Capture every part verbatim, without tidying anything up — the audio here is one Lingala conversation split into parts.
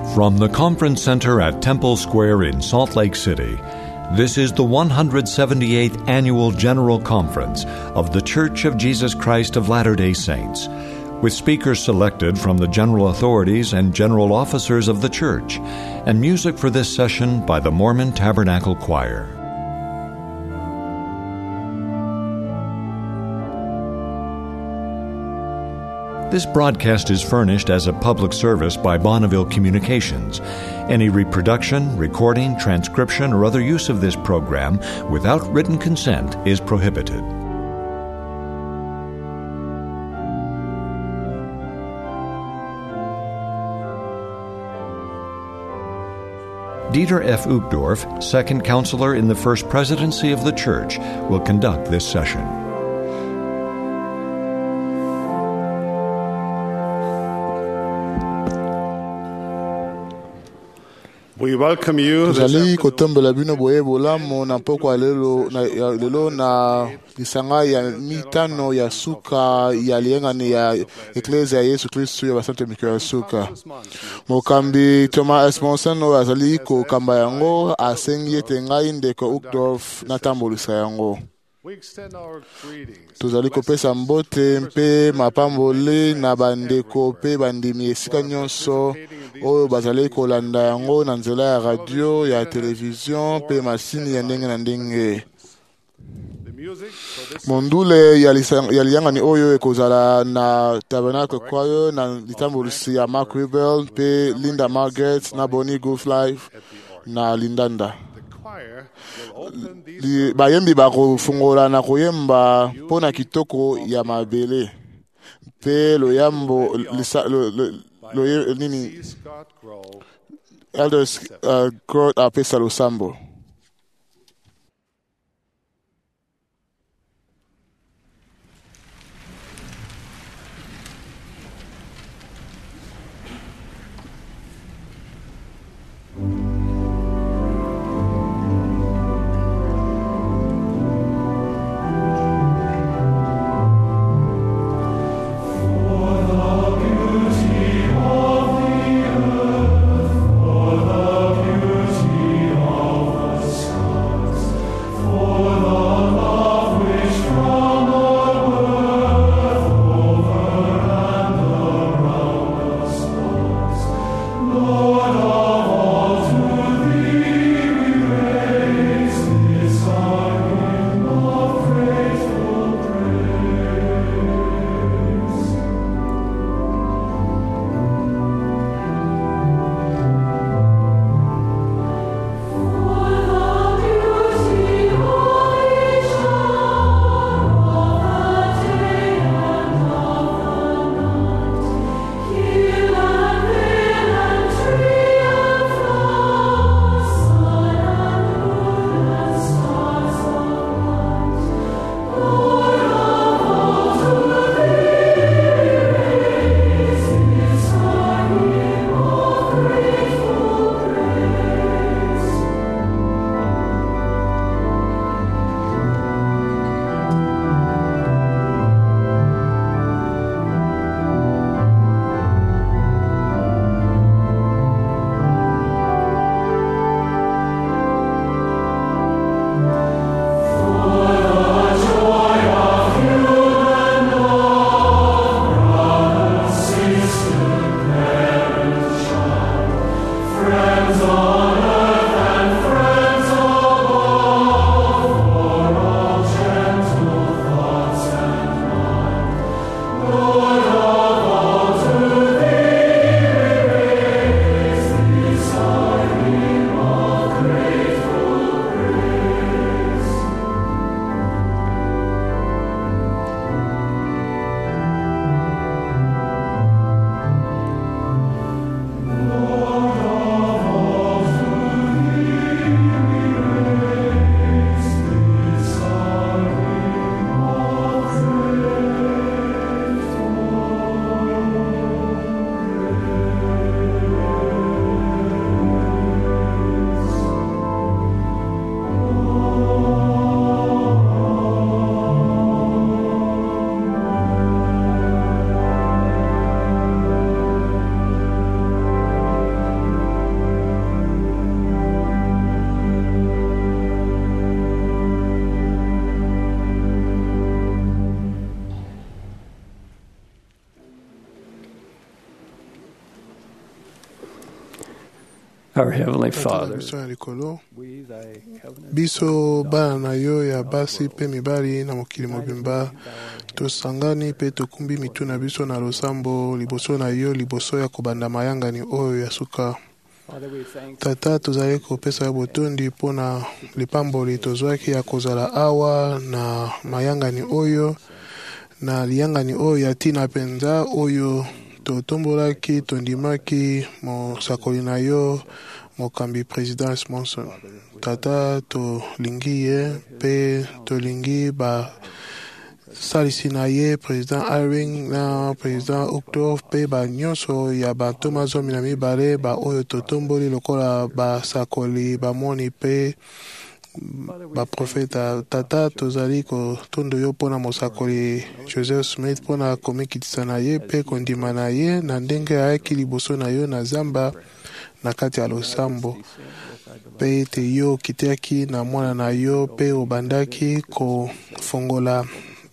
From the Conference Center at Temple Square in Salt Lake City, this is the one hundred seventy-eighth Annual General Conference of The Church of Jesus Christ of Latter-day Saints, with speakers selected from the general authorities and general officers of the church, and music for this session by the Mormon Tabernacle Choir. This broadcast is furnished as a public service by Bonneville Communications. Any reproduction, recording, transcription, or other use of this program without written consent is prohibited. Dieter F. Uchtdorf, second counselor in the First Presidency of the Church, will conduct this session. We welcome you. Tuzali kotombela bino boye bolamo na pokwa lelo na lelo na lisanga ya mitano ya suka ya liengani ya Eklezia ya Yesu Kristu ya Basante Mikyo ya suka. Mokambi Thomas Esmonsen azali ko kamba yango asengi tengai ndeko Uchtdorf na tambolisa yango. Tuzali kopesa mbote mpe mapambole na bandeko mpe bandimi esika nyonso oyo bazali kolanda yango na nzela ya radio, ya television mpe masini ya ndenge na ndenge. Mondule ya liangani oyo ekozala na Tabernacle Choir na litambolisi ya Mark Rebel mpe Linda Margaret na Bonnie Goodlife na Lindanda. Bayembi bakofungola na koyemba mpona kitoko ya mabele mpe loyambo lo nini Elders uh, God apesa losambo. For the beauty of Our Heavenly Tata na Father, biso ya likolo, we, thy covenant biso bana na yo ya basi mpe mibali na mokili mobimba, tosangani mpe tokumbi mitu na biso na losambo liboso na yo liboso ya kobanda mayangani oyo ya suka. Father, we thank Tata, tozali kopesa yo botondi mpo na lipamboli tozwaki ya kozala awa na mayangani oyo na liyangani oyo ya ntina mpenza oyo totombolaki tondimaki mosakoli na yo mokambi président Monson. Tata, tolingi ye mpe tolingi ba salisi na ye président Irving na président Octave mpe banyonso ya bantoma zomi na mibale ba oyo totomboli lokola basakoli bamoni mpe baprofeta. Tata, tozali kotondo yo mpona mosakoli Joseph Smith mpona komikitisa na ye mpe kondima na ye na ndenge ayaki liboso na yo na zamba na kati ya losambo, mpe ete yo okitiaki na mwana na yo mpe obandaki kofongola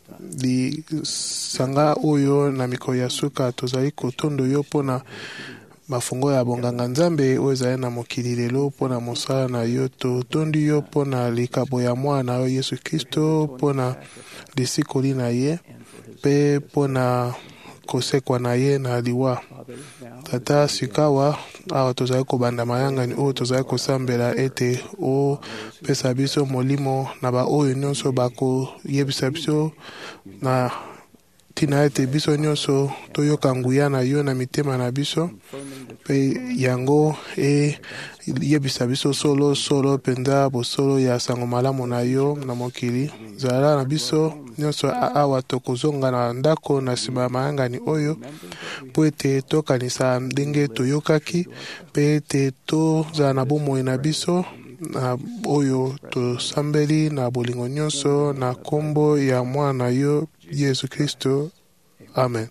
lisanga oyo na mikolo ya suka. Tozali kotondo yo mpona mafungo ya bonganga nzambe oyo ezali na mokili lelo mpona mosala na yo. Totondi yo mpona likabo ya mwana na yo Yesu Kristo, mpona lisikoli na ye mpe mpona kosekwa na ye na liwa. Tata, sikawa awa tozali kobanda mayangani oyo tozali kosambela ete opesa biso molimo na ba oyo nyonso bakoyebisa biso na ntina ete biso nyonso toyoka nguya na yo na mitema na biso mpe yango eyebisa biso solo solo mpenza bosolo ya sango malamu na yo na mokili. Zala na biso nyonso awa tokozonga na ndako na nsima ya mayangani oyo mpo ete tokanisa ndenge toyokaki mpe ete tozala na bomoi na biso na oyo tosambeli na bolingo nyonso na kombo ya mwana na yo Yesu Kristo. Amen.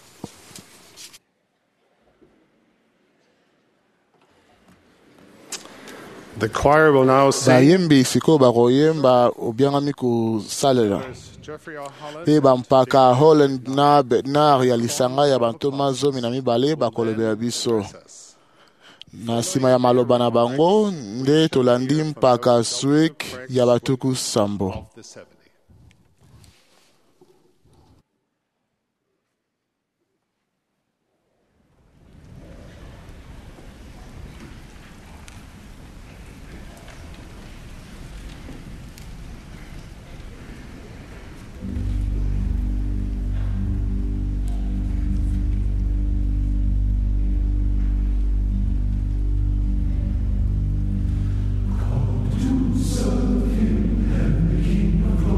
The choir will now sing. bayembi sikoyo bakoyemba obiangami kosalela Jeffrey R. Holland. mpe bampaka Holland na Bernard ya lisanga ya bantoma zomi na mibale bakolobela biso. Na nsima ya maloba na bango nde tolandi mpaka swik ya batuku sambo. The seventy. Serve him, and the King of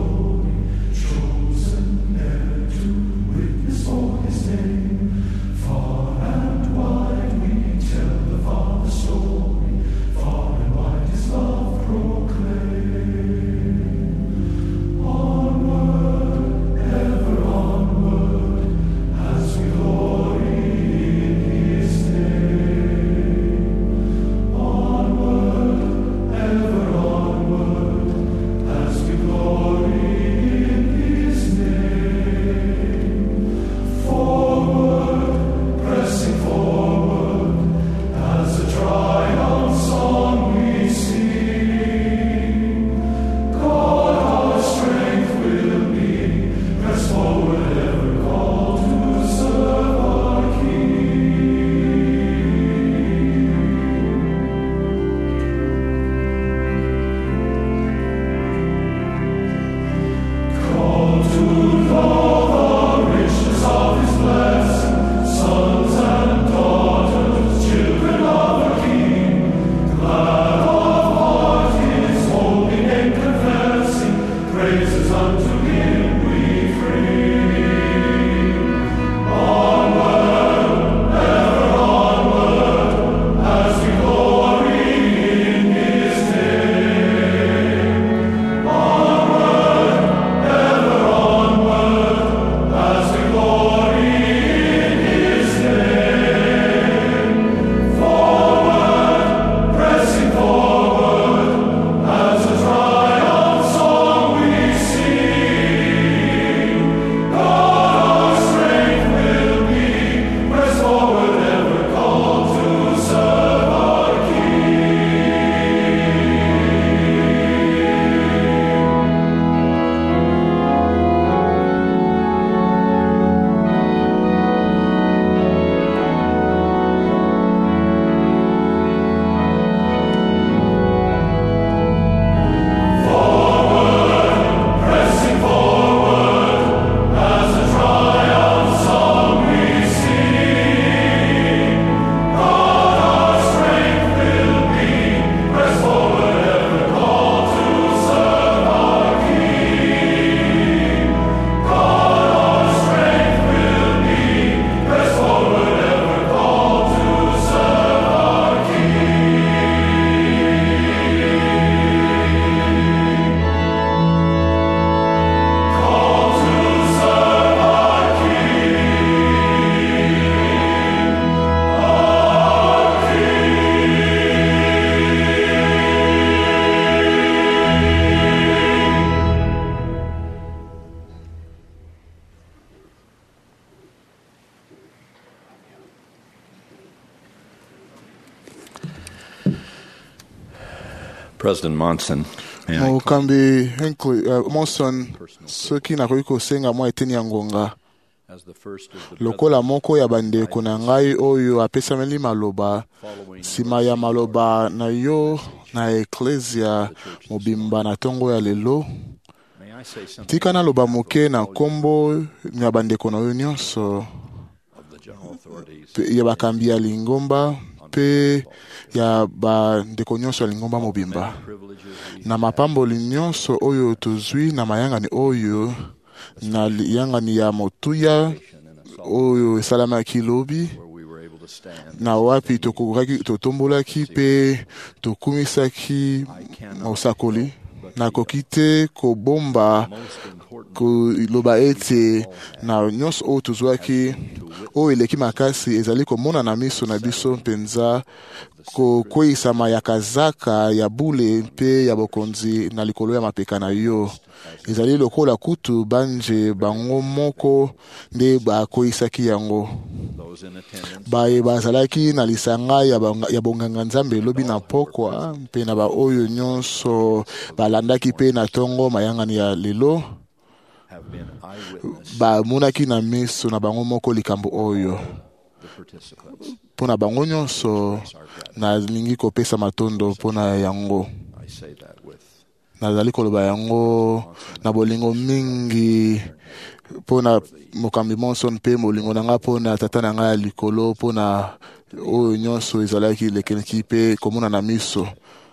President Monson, may I mokambi Hinckley uh, Monson soki nakoki kosenga mwa eteni ya ngonga as the first of the lokola moko ya bandeko na ngai oyo apesameli maloba nsima ya maloba na yo na eklesia mobimba na ntongo ya lelo may I say something tika naloba moke na nkombo ya bandeko na yo nyonso of the general authorities pe- ya bakambi ya lingomba mpe ya bandeko nyonso ya lingomba mobimba privileges we na mapamboli nyonso oyo tozwi na mayangani oyo na yangani ya motuya oyo esalamaki lobi where we were able to stand. na wapi tokokaki totombolaki mpe tokumisaki mosakoli nakoki te kobomba Most important koloba ete na nyonso oyo tozwaki oyo eleki makasi ezali komona na miso na biso mpenza kokweyisama ya kazaka ya bule mpe ya bokonzi na likolo ya mapeka na yo ezali lokola kutu banje bango moko nde bakweyisaki yango those in attendance baye bazalaki na lisanga ya, banga, ya bonganga nzambe elobi na pokwa mpe na baoyo nyonso balandaki mpe na ntongo mayangani ya lelo have been eyewitness bamonaki na miso na bango moko likambo oyo the participants. mpo na bango nyonso nalingi kopesa matondo mpo na yango I say that with nazali koloba yango na bolingo mingi mpo na mokambi Monson mpe molingo na nga mpo na tata na ngai ya likolo mpo na oyo nyonso ezalaki lekeleki mpe komona na miso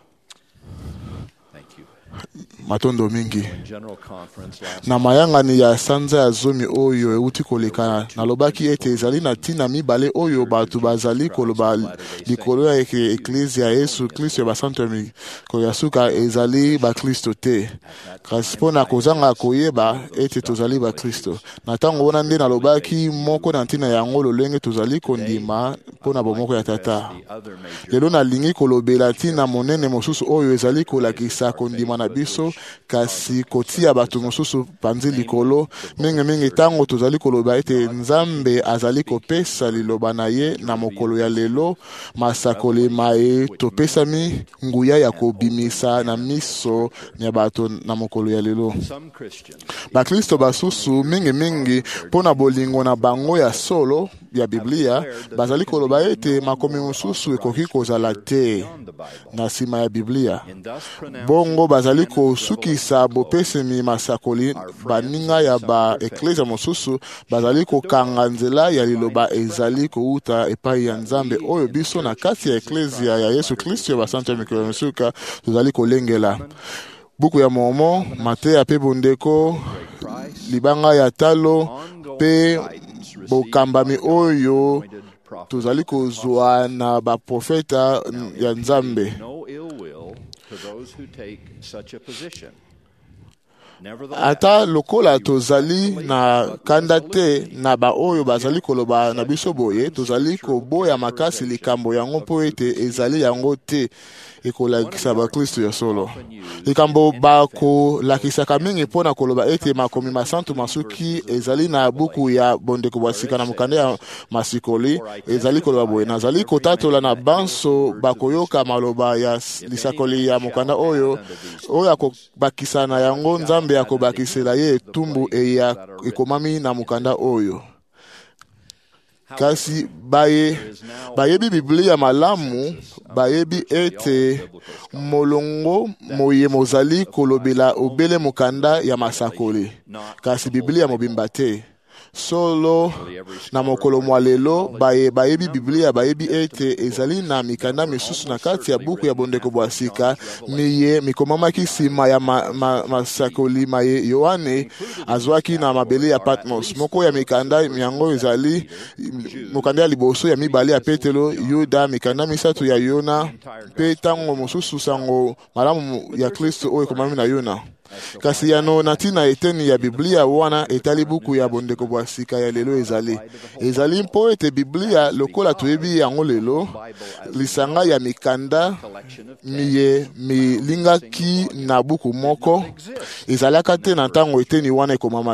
thank you. matondo mingi General conference last na mayangani ya sanza ya zomi oyo euti koleka nalobaki ete ezali na ntina mibale oyo bato bazali koloba likolo ya eke- eklezia ya yesu kristo ya basanto ya mikolo ya suka ezali bakristo te kasi mpo na kozanga koyeba ete tozali bakristo na ntango wana nde nalobaki moko na ntina yango lolenge tozali kondima mpo na bomoko ya tata the other major lelo nalingi kolobela ntina monene mosusu oyo ezali kolakisa kondima na biso kasi kotia bato mosusu panzi likolo mingimingi ntango tozali koloba ete nzambe azali kopesa liloba na ye na mokolo ya lelo masakoli mae topesami nguya ya kobimisa na miso ya bato na mokolo ya lelo some Christians bakristo basusu mingimingi mpo na bolingo na bango ya solo ya biblia bazali koloba ete makomi mosusu ekoki kozala te beyond the Bible na nsima ya biblia and thus pronounce bongo bazali kosukisa bopesemi masakoli baninga ya baeklezia mosusu bazali kokanga nzela ya liloba ezali kouta epai ya nzambe oyo biso na kati ya eklezia ya yesu kristo ya basanto ya mikolo ya misuka tozali kolengela buku ya momo mateya mpe bondeko libanga ya talo mpe bokambami oyo appointed prophets. tozali kozwa na baprofeta ya nzambe No ill will to those who take such a position. Nevertheless, ata lokola tozali na kanda te na baoyo bazali koloba na biso boye tozali koboya makasi likambo yango mpo ete ezali yango te ekolakisa bakristo ya solo likambo bakolakisaka mingi mpo na koloba ete makomi masantu masuki ezali na buku ya bondeko bwa sika na mokanda ya masikoli ezali koloba boye nazali kotatola na banso bakoyoka maloba ya lisakoli ya mokanda oyo oyo akobakisa na yango nzambe akobakisela ye etumbu eya ekomami na mokanda oyo kasi baye bayebi biblia malamu bayebi ete molongo moye mozali kolobela obele mokanda ya masakoli kasi biblia mobimba te solo na mokolo mwa lelo baye bayebi biblia bayebi ete ezali na mikanda misusu na kati ya buku ya bondeko bwa sika miye mikomamaki nsima ya ma, ma, masakoli maye yohane azwaki na mabele ya patmos moko ya mikanda yango ezali mokanda ya liboso ya mibale ya petelo yuda mikanda misato ya yona mpe ntango mosusu sango malamu ya kristo oyo ekomami na yona kasi yano na ntina eteni ya biblia wana etali buku ya bondeko bwa sika ya lelo ezali ezali mpo ete biblia lokola toyebi yango lelo lisanga ya mikanda miye milingaki na buku moko ezalaka te na ntango eteni wana ekomamaki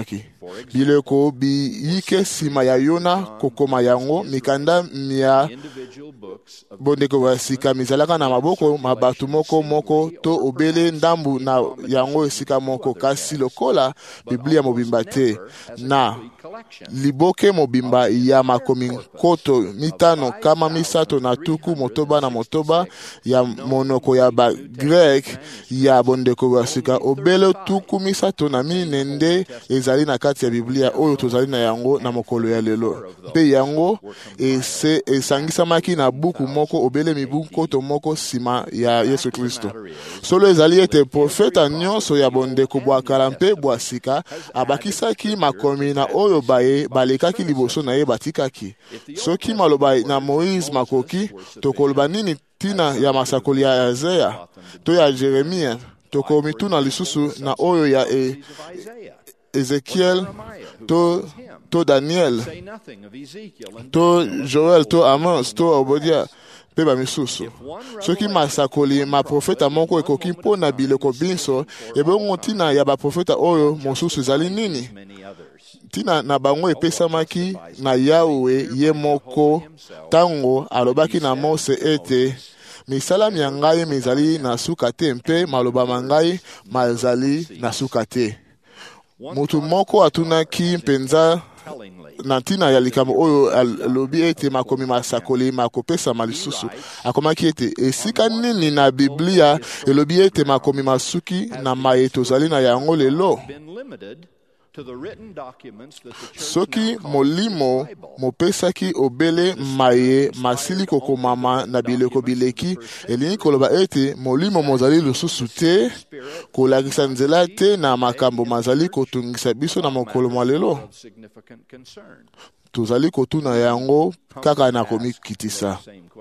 biloko biyike nsima ya Yona kokoma yango mikanda mia bondeko basika mizalaka na maboko mabatu moko moko to obele ndambu na yango esika moko kasi lokola Biblia mobimba te na liboke mobimba ya makomi nkoto mitano kama misato na tuku motoba na motoba ya monoko ya ba Grek ya bondeko basika obele tuku misato na minende ezali na kati ya Biblia oyo tozali na yango na mokolo ya lelo pe yango ese esangisamaki na buku moko obele mibu nkoto moko sima ya Yesu Kristo solo ezali ete profeta nyonso ya bondeko bwakala mpe bwasika abakisaki makomi na oyo baye balekaki liboso na ye batikaki soki maloba na Moïse makoki tokoloba nini tina ya masakoli ya Isaiah to ya Jeremia tokomituna lisusu na oyo ya e, Ezekiel to to Daniel to Joel to Amos to Obodia pe bamisusu soki masakoli ma profeta moko ekoki mpona biloko binso ebongo ntina ya baprofeta oyo mosusu ezali nini tina na bango epesamaki na Yawe ye moko tango alobaki na Mose ete misala ya ngai mizali na suka te mpe maloba mangai mazali na suka te mutu moko atunaki mpenza na ntina ya likambo oyo alobi ete makomi masakoli makopesa malisusu akomaki ete esika nini na Biblia elobi ete makomi masuki na maye tozali na yango lelo soki molimo mopesaki obele maye masili kokomama na bileko bileki elingi koloba ete molimo mozali lususu te kolakisa nzela te na makambo mazali kotungisa biso na mokolo mwa lelo tozali kotuna yango kaka na komikitisa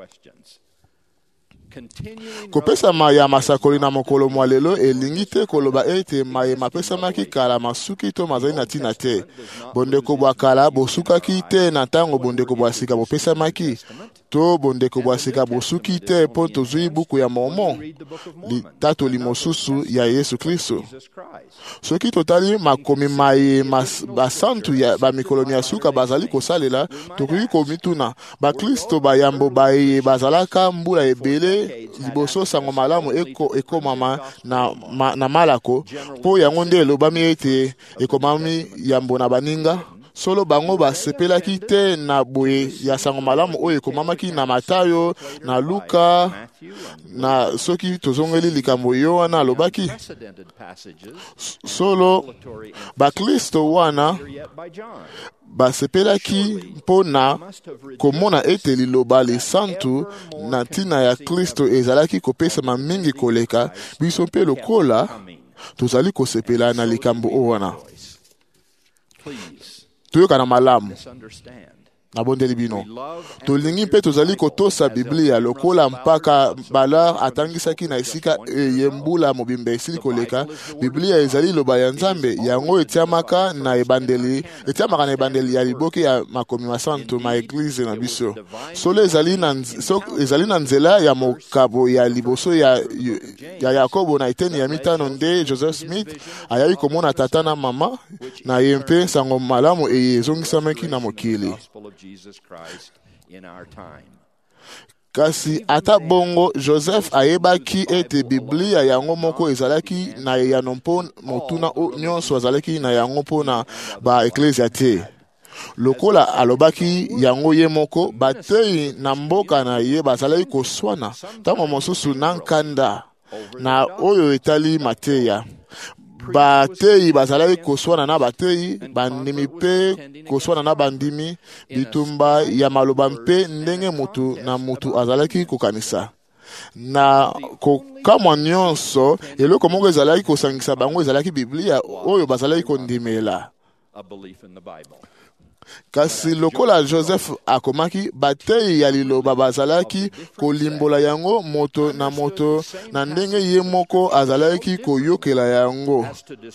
kopesa maye ya masakoli na mokolo mwa lelo elingi te koloba ete maye mapesamaki kala masuki to mazali na tina te bondeko bwa kala bosukaki te na ntango bondeko bwa sika bopesamaki to bondeko bwa sika bosuki te mpo tozwi buku ya Mormon litatoli mosusu ya Yesu Kristo soki totali makomi maye mas, basantu ya bamikolo ya suka bazali kosalela tokoki komituna bakristo bayambo baye bazalaka mbula ebele liboso sango malamu eko ekomama na, ma, na malako po yango nde elobami ete ekomami yambo na baninga solo bango basepelaki te na boye ya sango malamu oyo ekomamaki na Matayo na Luka na soki tozongeli likambo yo wana alobaki solo bakristo wana basepelaki mpona komona ete liloba lisantu na ntina ya Kristo ezalaki kopesama mingi koleka biso mpe lokola tozali kosepela na likambo o wana toyoka na malamu nabondeli bino tolingi mpe tozali kotosa Biblia lokola mpaka bala atangisaki na esika eyembula mobimba esili koleka Biblia ezali loba ya Nzambe yango etiamaka na ebandeli etiamaka na ebandeli ya liboke ya makomi masantu ma eglize na biso solo ezali na so, ezali na nzela ya mokabo ya liboso ya, ya Yakobo na eteni ya mitano nde Joseph Smith ayai komona tata na mama na yempe sango malamu eyezongisamaki na mokili kasi ata bongo Joseph ayebaki ete Biblia yango moko ezalaki na yano mpo motuna nyonso azalaki na yango mpo na ba eklesia te lokola alobaki yango ye moko batei na mboka na ye bazalaki koswana ntango mosusu na nkanda na oyo etali mateya batei bazalaki koswana na batei bandimi mpe koswana na bandimi bitumba ya maloba mpe ndenge mutu na mutu azalaki kokanisa na kokamwa nyonso eloko moko ezalaki kosangisa bango ezalaki Biblia oyo bazalaki kondimela kasi lokola Joseph akomaki batei ya liloba bazalaki kolimbola yango moto na moto na ndenge ye moko azalaki koyokela yango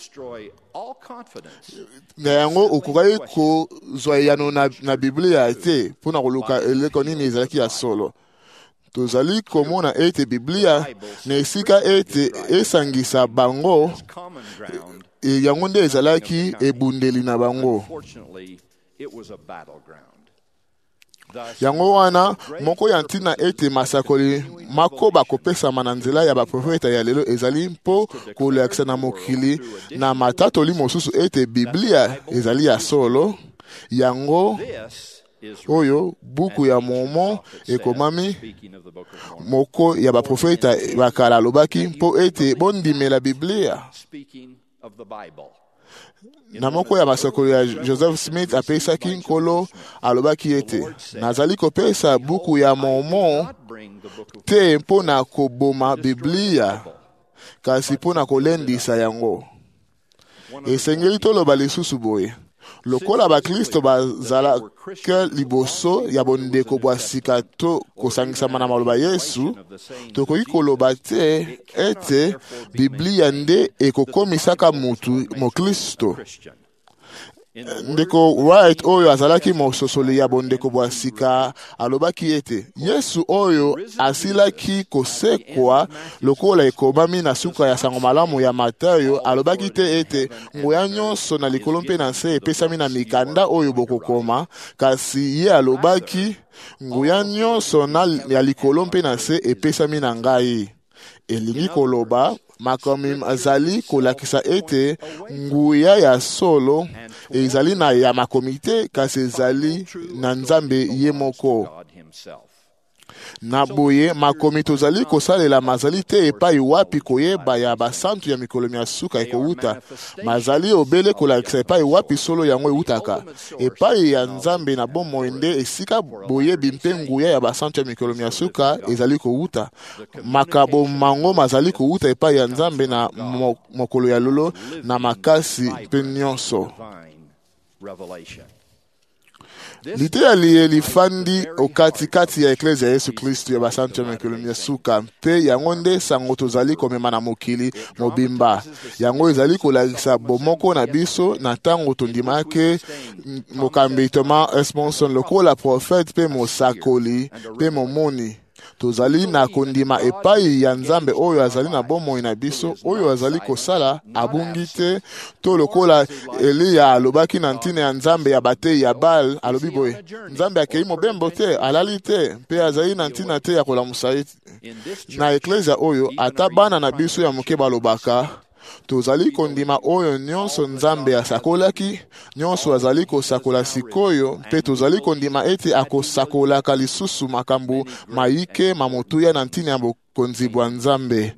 na yango okokaki kozwa yano na, na Biblia te mpona koluka eleko nini ezalaki ya solo tozali komona ete biblia na esika ete esangisa bango common ground. e yango nde ezalaki ebundeli na bango. Unfortunately, it was a battleground. Thus, Yango wana moko ya ntina ete masakoli makoba kopesama na nzela ya baprofeta ya lelo ezali mpo kolakisa na mokili na matatoli mosusu ete biblia ezali ya solo. Yango this is oyo buku ya Mormon ekomami speaking of the Book of Mormon, moko ya baprofeta bakala alobaki mpo ete bondimela biblia. speaking of the Bible. Na moko ya masakoli ya Joseph Smith apesaki nkolo alobaki ete nazali kopesa buku ya Mormon Not bring the Book of te mpo na koboma biblia kasi mpo na kolendisa yango. Esengeli toloba lisusu boye lokola bakristo bazalaka liboso ya bondeko bwa sika to kosangisama na maloba Yesu, tokoki koloba te ete biblia nde ekokomisaka mutu mokristo. Christian. Ndeko Wright oyo azalaki mososoli ya bondeko bwa sika alobaki ete Yesu oyo asilaki kosekwa lokola ekomami na suka ya sango malamu ya Matayo, alobaki te ete nguya nyonso na likolo mpe na nse epesami na mikanda oyo bokokoma, kasi ye alobaki nguya nyonso na ya likolo mpe na nse epesami na ngai. Elingi koloba makomi azali kolakisa ete nguya ya solo ezali na ya makomi te, kasi ezali na Nzambe ye moko. God himself. Na boye makomi tozali kosalela mazali te epai wapi koyeba ya basantu ya mikolo ya suka ekouta, mazali obele kolakisa epai wapi solo yango eutaka epai ya Nzambe na bomoi nde esika boyebi mpe nguya ya basantu ya mikolo ya suka ezali kouta. Makabo mango mazali kouta epai ya Nzambe na mo, mokolo ya lolo na makasi mpe nyonso. Divine revelation. Lite ya liye lifandi okatikati ya eklezia ya Yesu Kristu ya basantu ya mikolo ya suka mpe yango nde sango tozali komema na mokili mobimba. Yango ezali kolakisa bomoko na biso na tango tondimake mokambi Thomas S. Monson lokola profete pe mosakoli pe momoni. Tozali na kondima epai ya Nzambe oyo azali na bomoi na biso, oyo azali kosala abungi te, to lokola Eliya alobaki na ntina ya Nzambe ya batei ya Baal, alobi boye Nzambe akei mobembo te, alali te, mpe azali na ntina te ya kolamusa ye. Na eklezia oyo ata bana na biso ya moke balobaka tozali kondima oyo nyonso Nzambe asakolaki, nyonso azali kosakola sikoyo, mpe tozali kondima ete akosakolaka lisusu makambo maike mamotuya na ntina ya bokonzi bwa Nzambe.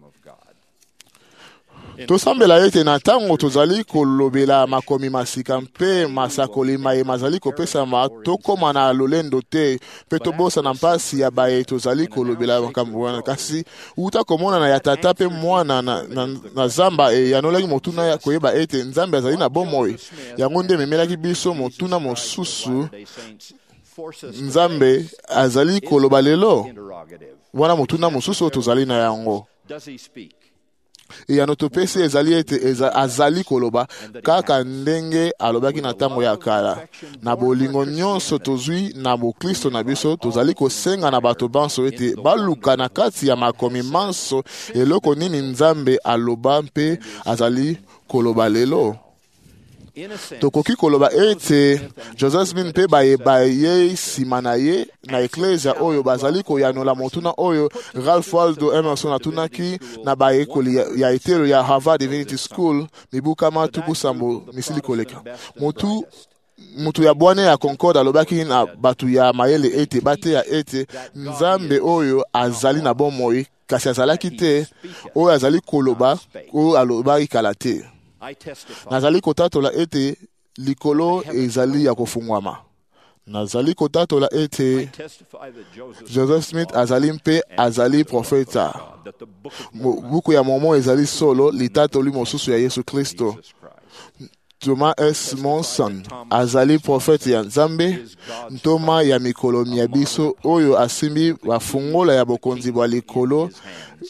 Tosambela ete na tango tozali kolobela makomi masika mpe masakoli maye mazali kopesama tokoma na lolendo te, mpe tobosa na mpasi ya baye tozali kolobela makambo wana, kasi uta komona na ya tata mpe mwana na, na, na zamba e yanolaki motuna ya koyeba ete Nzambe azali na bomoi. Yango nde memelaki biso motuna mosusu Nzambe azali koloba lelo, wana motuna mosusu tozali na yango. Does he speak? Eyano topesi ezali ete eza, azali koloba kaka ndenge alobaki na tango ya kala. Na bolingo nyonso tozwi na bokristo na biso tozali kosenga na bato banso ete baluka na kati ya makomi manso eloko nini Nzambe aloba mpe azali koloba lelo. Tokoki koloba ete Joseph Smith mpe bayeba ye nsima na ye na eklezia oyo bazali koyanola motuna oyo Ralph Waldo Emerson atunaki na bayekoli ya, ya etelo ya Harvard Divinity School mibukama tuku sambo misili koleka. Motu mutu ya bwane ya Concord alobaki na batu ya mayele ete bate ya ete Nzambe oyo azali na bomoi, kasi azalaki te oyo azali koloba oyo alobaki kala te. Nazali kotatola ete likolo ezali ya kofungwama. Nazali kotatola ete Joseph Smith azali mpe azali profeta. Buku ya Mormon ezali solo litatoli mosusu ya Yesu Kristo. Thomas S. Monson azali profeta ya Nzambe, ntoma ya mikolo ya biso oyo asimbi bafungola ya bokonzi bwa likolo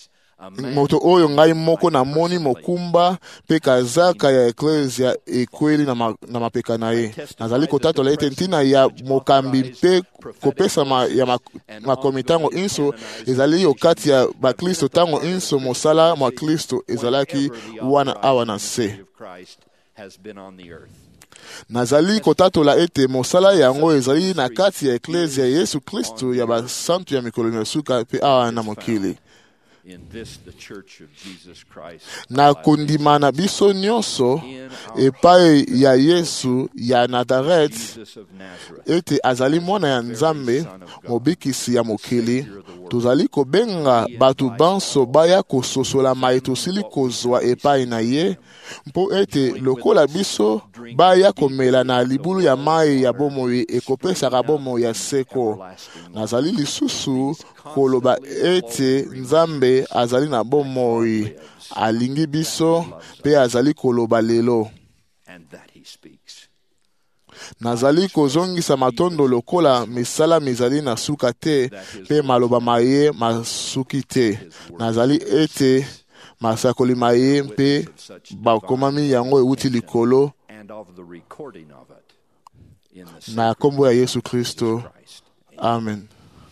moto oyo ngai moko namoni mokumba mpe kazaka ya eklezia ekweli na, ma, na mapeka na ye. Nazali kotatola ete ntina ya mokambi mpe kopesa ma, ya ma, makomi ntango inso ezali yo kati ya baklisto ntango inso mosala mwa kristo ezalaki wana awa na se. Nazali kotatola ete mosala yango ezali na kati ya eklezia Yesu Kristo ya basantu ya mikolo miosuka mpe awa na mokili. Na kondima na biso nyonso epai ya Yesu ya Nazaret ete azali mwana ya Nzambe mobikisi ya mokili, tozali kobenga batu banso baya kososola mai tosili kozwa epai na ye mpo ete lokola biso baya komela na libulu ya mai ya bomoi ekopesaka bomoi ya seko. Nazali lisusu koloba ete Nzambe azali na bomoi, alingi biso pe azali koloba lelo. Nazali kozongisa matondo lokola misala mizali na suka te pe maloba maye masuki te. Nazali ete masakoli maye mpe bakomami yango euti likolo na kombo ya Yesu Kristo. Amen.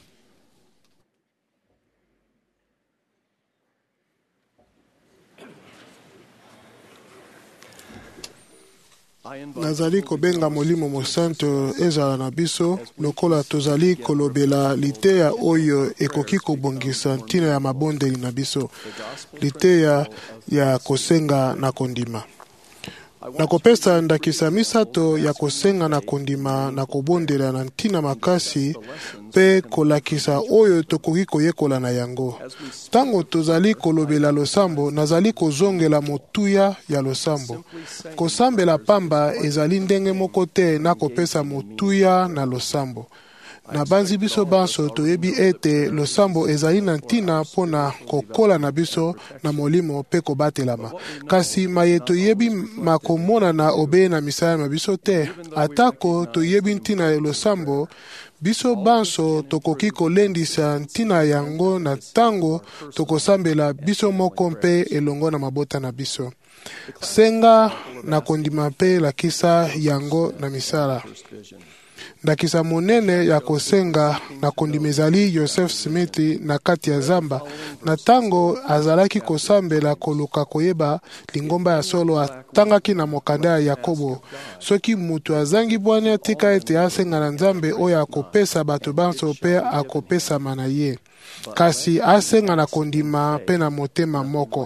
Nazali kobenga molimo mosanto ezala na biso lokola tozali kolobela liteya oyo ekoki kobongisa ntina ya mabondeli na biso, liteya ya kosenga na kondima. Na kopesa ndakisa misato ya kosenga na kondima na kobondela na ntina makasi pe kolakisa oyo tokoki koyekola na yango. Tango tozali kolobela losambo, nazali kozongela motuya ya losambo. Kosambela pamba ezali ndenge moko te na kopesa motuya na losambo. Na banzi biso banso toyebi ete losambo ezali na ntina pona kokola na biso na molimo pe kobatelama. Kasi maye toyebi makomona na obe na misala na biso te. Atako toyebi ntina ya losambo, biso banso tokoki kolendisa ntina yango na tango tokosambela biso moko mpe elongo na mabota na biso. Senga na kondima mpe lakisa yango na misala. Ndakisa monene ya kosenga na kondima ezali Joseph Smith na kati ya zamba, na tango azalaki kosambela koluka koyeba lingomba ya solo atangaki na mokanda ya Yakobo. Soki mutu azangi bwana tika ete asenga na Nzambe oyo akopesa bato banso pe akopesa mana ye, kasi asenga na kondima pe na motema moko.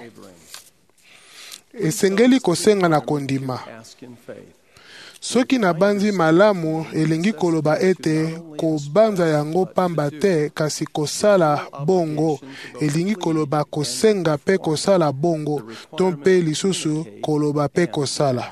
Esengeli kosenga na kondima. Soki na banzi malamu elengi koloba ete kobanza yango pamba te kasi kosala bongo, elingi koloba kosenga pe kosala bongo, tompe lisusu koloba pe kosala.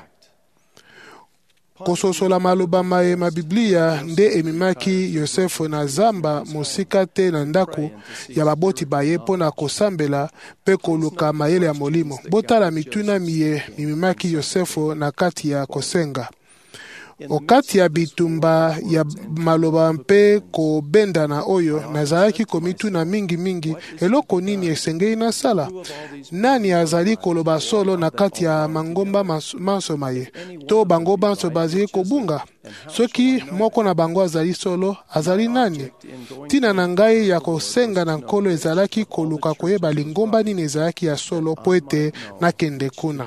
Kososola maloba maye ma Biblia nde emimaki Yosefu na zamba mosika te na ndaku ya baboti baye pona kosambela pe koluka mayele ya molimo. Botala mituna miye mimimaki Yosefu na kati ya kosenga. Okati ya bitumba ya maloba mpe kobenda na oyo, nazalaki komituna mingi mingi eloko nini esengei na sala. Nani azali koloba solo na kati ya mangomba manso maye, to bango banso bazali kobunga? Soki moko na bango azali solo, azali nani? Tina na ngai ya kosenga na nkolo ezalaki koluka koyeba lingomba nini ezalaki ya solo po ete nakende kuna.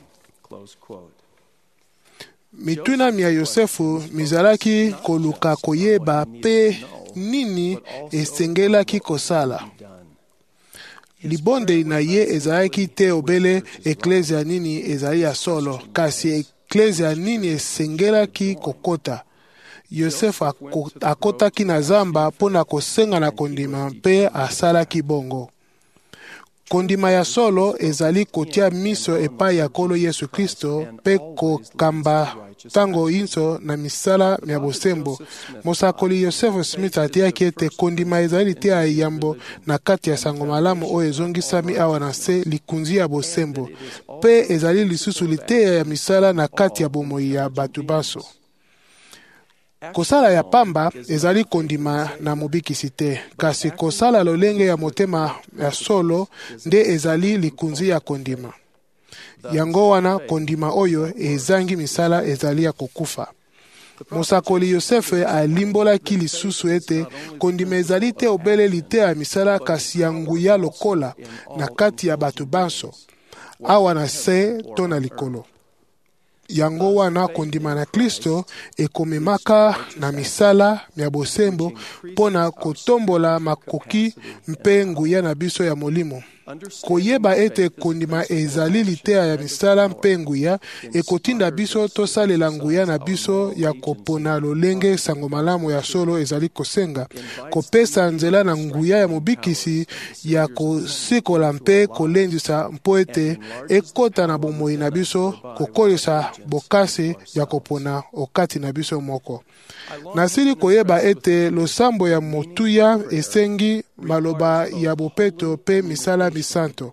Mituna mia Yosefu mizalaki koluka koyeba pe nini esengelaki kosala. Libonde na ye ezalaki te obele eklezia nini ezali ya solo, kasi eklezia nini esengelaki kokota. Yosefu akotaki na zamba pona kosenga na kondima pe asalaki bongo. Kondima ya solo ezali kotia miso epai ya kolo Yesu Kristo pe kokamba tango inso na misala mya bosembo. Mosakoli Joseph Smith atiaki ete kondima ezali te ayambo na kati ya sango malamu oyo ezongisami awa na se likunzi ya bosembo, pe ezali lisusu liteya ya misala na kati ya bomoi ya batu baso. kosala ya pamba ezali kondima na mobikisi te, kasi kosala lolenge ya motema ya solo nde ezali likunzi ya kondima. Yango wana kondima oyo ezangi misala ezali ya kokufa. Mosakoli Yosefe alimbolaki lisusu ete kondima ezali te obeleli te ya misala kasi ya nguya lokola na kati ya bato banso, awa na se to na likolo. Yango wana kondima na Kristo ekomemaka na misala ya bosembo pona kotombola makoki mpe nguya na biso ya molimo. Koyeba ete kondima ezali litea ya misala mpe nguya ekotinda biso tosalela nguya na biso ya kopona lolenge sango malamu ya solo ezali kosenga, kopesa nzela na nguya ya mobikisi ya kosikola mpe kolendisa mpo ete ekota na bomoi na biso, kokolisa bokasi ya kopona okati na biso moko. Nasili koyeba ete losambo ya motuya esengi maloba ya bopeto pe misala misanto.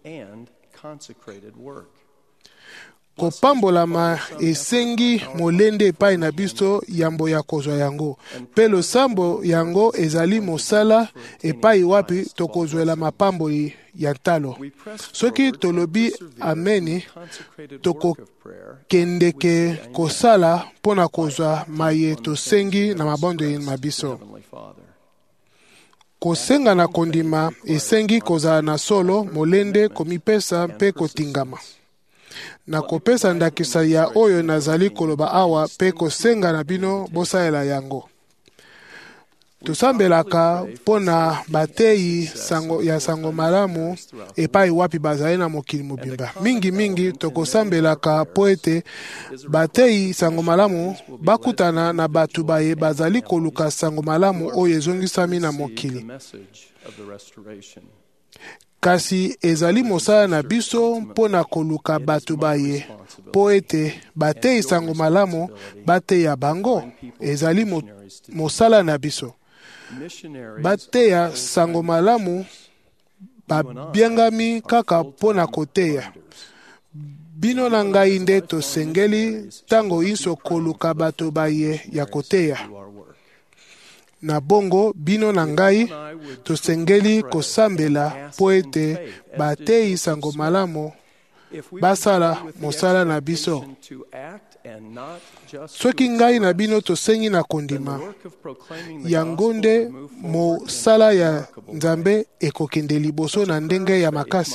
Kopambolama esengi molende epai na biso yambo ya kozwa yango, pe losambo yango ezali mosala epai wapi tokozwela mapamboli ya talo. Soki tolobi ameni, tokokendeke kosala pona kozwa maye tosengi na mabondo na biso. Kosenga na kondima esengi kozala na solo molende komipesa mpe kotingama. Na kopesa ndakisa ya oyo nazali koloba awa pe kosenga na bino bosalela yango. Tusambelaka pona batei sango ya sango malamu epai wapi bazali na mokili mobimba. Mingi mingi tokosambelaka po ete batei sango malamu bakutana na batu baye bazali koluka sango malamu oyo ezongisami na mokili. Kasi ezali mosala na biso mpona koluka batu baye po ete batei sango malamu bateya bango. Ezali mo, mosala na biso. Bateya sango malamu babiangami kaka pona koteya. Bino na ngai nde tosengeli tango inso koluka bato baye ya koteya. Na bongo bino na ngai tosengeli kosambela po ete batei sango malamu basala mosala na biso. Soki ngai na bino tosengi na kondima, yango nde mosala ya Nzambe ekokende liboso na ndenge ya makasi.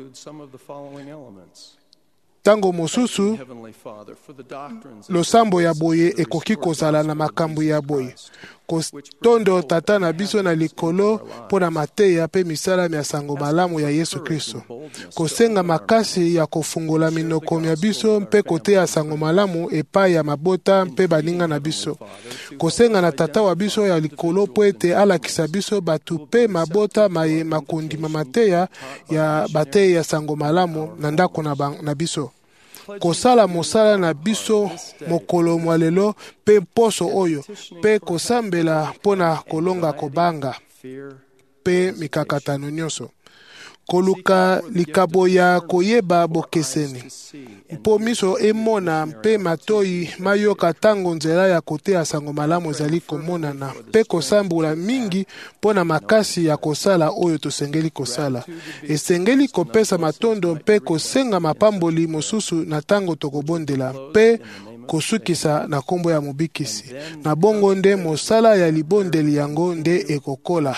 Tango mosusu, losambo ya boye ekoki kozala na makambo ya boye. Kotondo tata na biso na likolo pona mateya pe misala ya sango malamu ya Yesu Kristo. Kosenga makasi ya kofungola minoko ya biso mpe koteya sango malamu epai ya mabota mpe baninga na biso. Kosenga na tata wa biso ya likolo po ete alakisa biso batu pe mabota maye makondima mateya ya bateya ya sango malamu na ndako na, na biso. Kosala mosala na biso mokolo mwalelo pe poso oyo pe kosambela pona kolonga kobanga pe mikakatano nyonso. Koluka likabo ya koyeba bokeseni. Mpo miso emona mpe matoi mayoka tango nzela ya koteya sango malamu ezali komonana pe kosambula mingi pona makasi ya kosala oyo tosengeli kosala. Esengeli kopesa matondo mpe kosenga mapamboli mosusu na tango tokobondela pe kosukisa na kombo ya mobikisi. Na bongo nde mosala ya libondeli yango nde ekokola.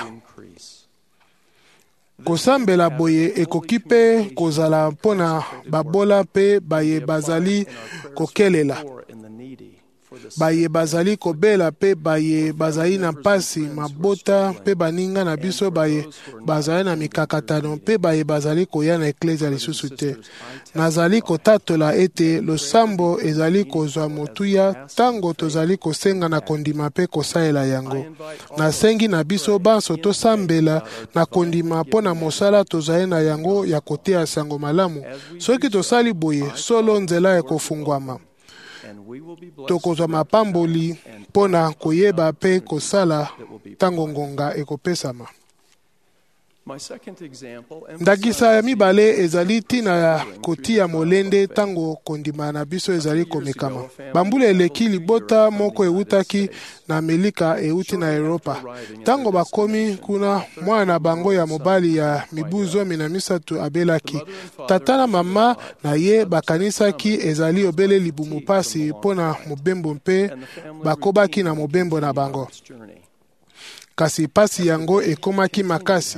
Kosambela boye ekoki pe kozala mpona babola pe baye bazali kokelela. Baye bazali kobela pe baye bazali na mpasi mabota pe baninga na biso baye bazali na mikakatano pe baye bazali koya na eklezia lisusu te. Nazali kotatola ete losambo ezali kozwa motuya tango tozali kosenga na kondima pe kosalela yango. Nasengi na biso banso tosambela na kondima pona mosala tozali na yango ya koteya sango malamu. Soki tosali boye solo nzela ekofungwama. Tokozwa mapamboli pona koyeba pe kosala tango ngonga ekopesama. ndakisa ya mibale ezali ntina ya kotia molende ntango kondima na biso ezali komekama. Bambula eleki libota moko ewutaki na Amerika euti na Europa. Ntango bakomi kuna mwana na bango ya mobali ya mibu zomi na misato abelaki. Tata na mama na ye bakanisaki ezali obele libumu pasi pona mobembo mpe bakobaki na mobembo na bango. Kasi pasi yango ekomaki makasi.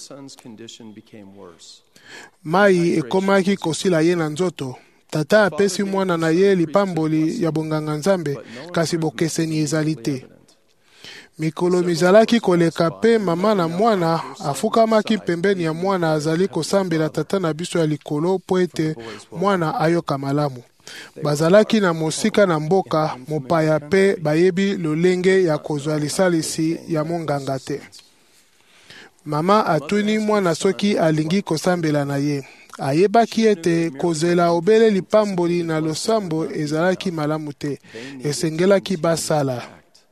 Mai ekomaki kosila ye na nzoto. Tata apesi mwana na ye lipamboli ya bonganga Nzambe, kasi bokeseni ezali te. Mikolo mizalaki koleka pe mama na mwana afukamaki pembeni ya mwana azali kosambela tata na biso ya likolo po ete mwana ayoka malamu. Bazalaki na mosika na mboka mopaya pe bayebi lolenge ya kozwa lisalisi ya monganga te. Mama atuni mwana soki alingi kosambela na ye. Ayebaki ete kozela obele lipamboli na losambo ezalaki malamu te. Esengelaki basala.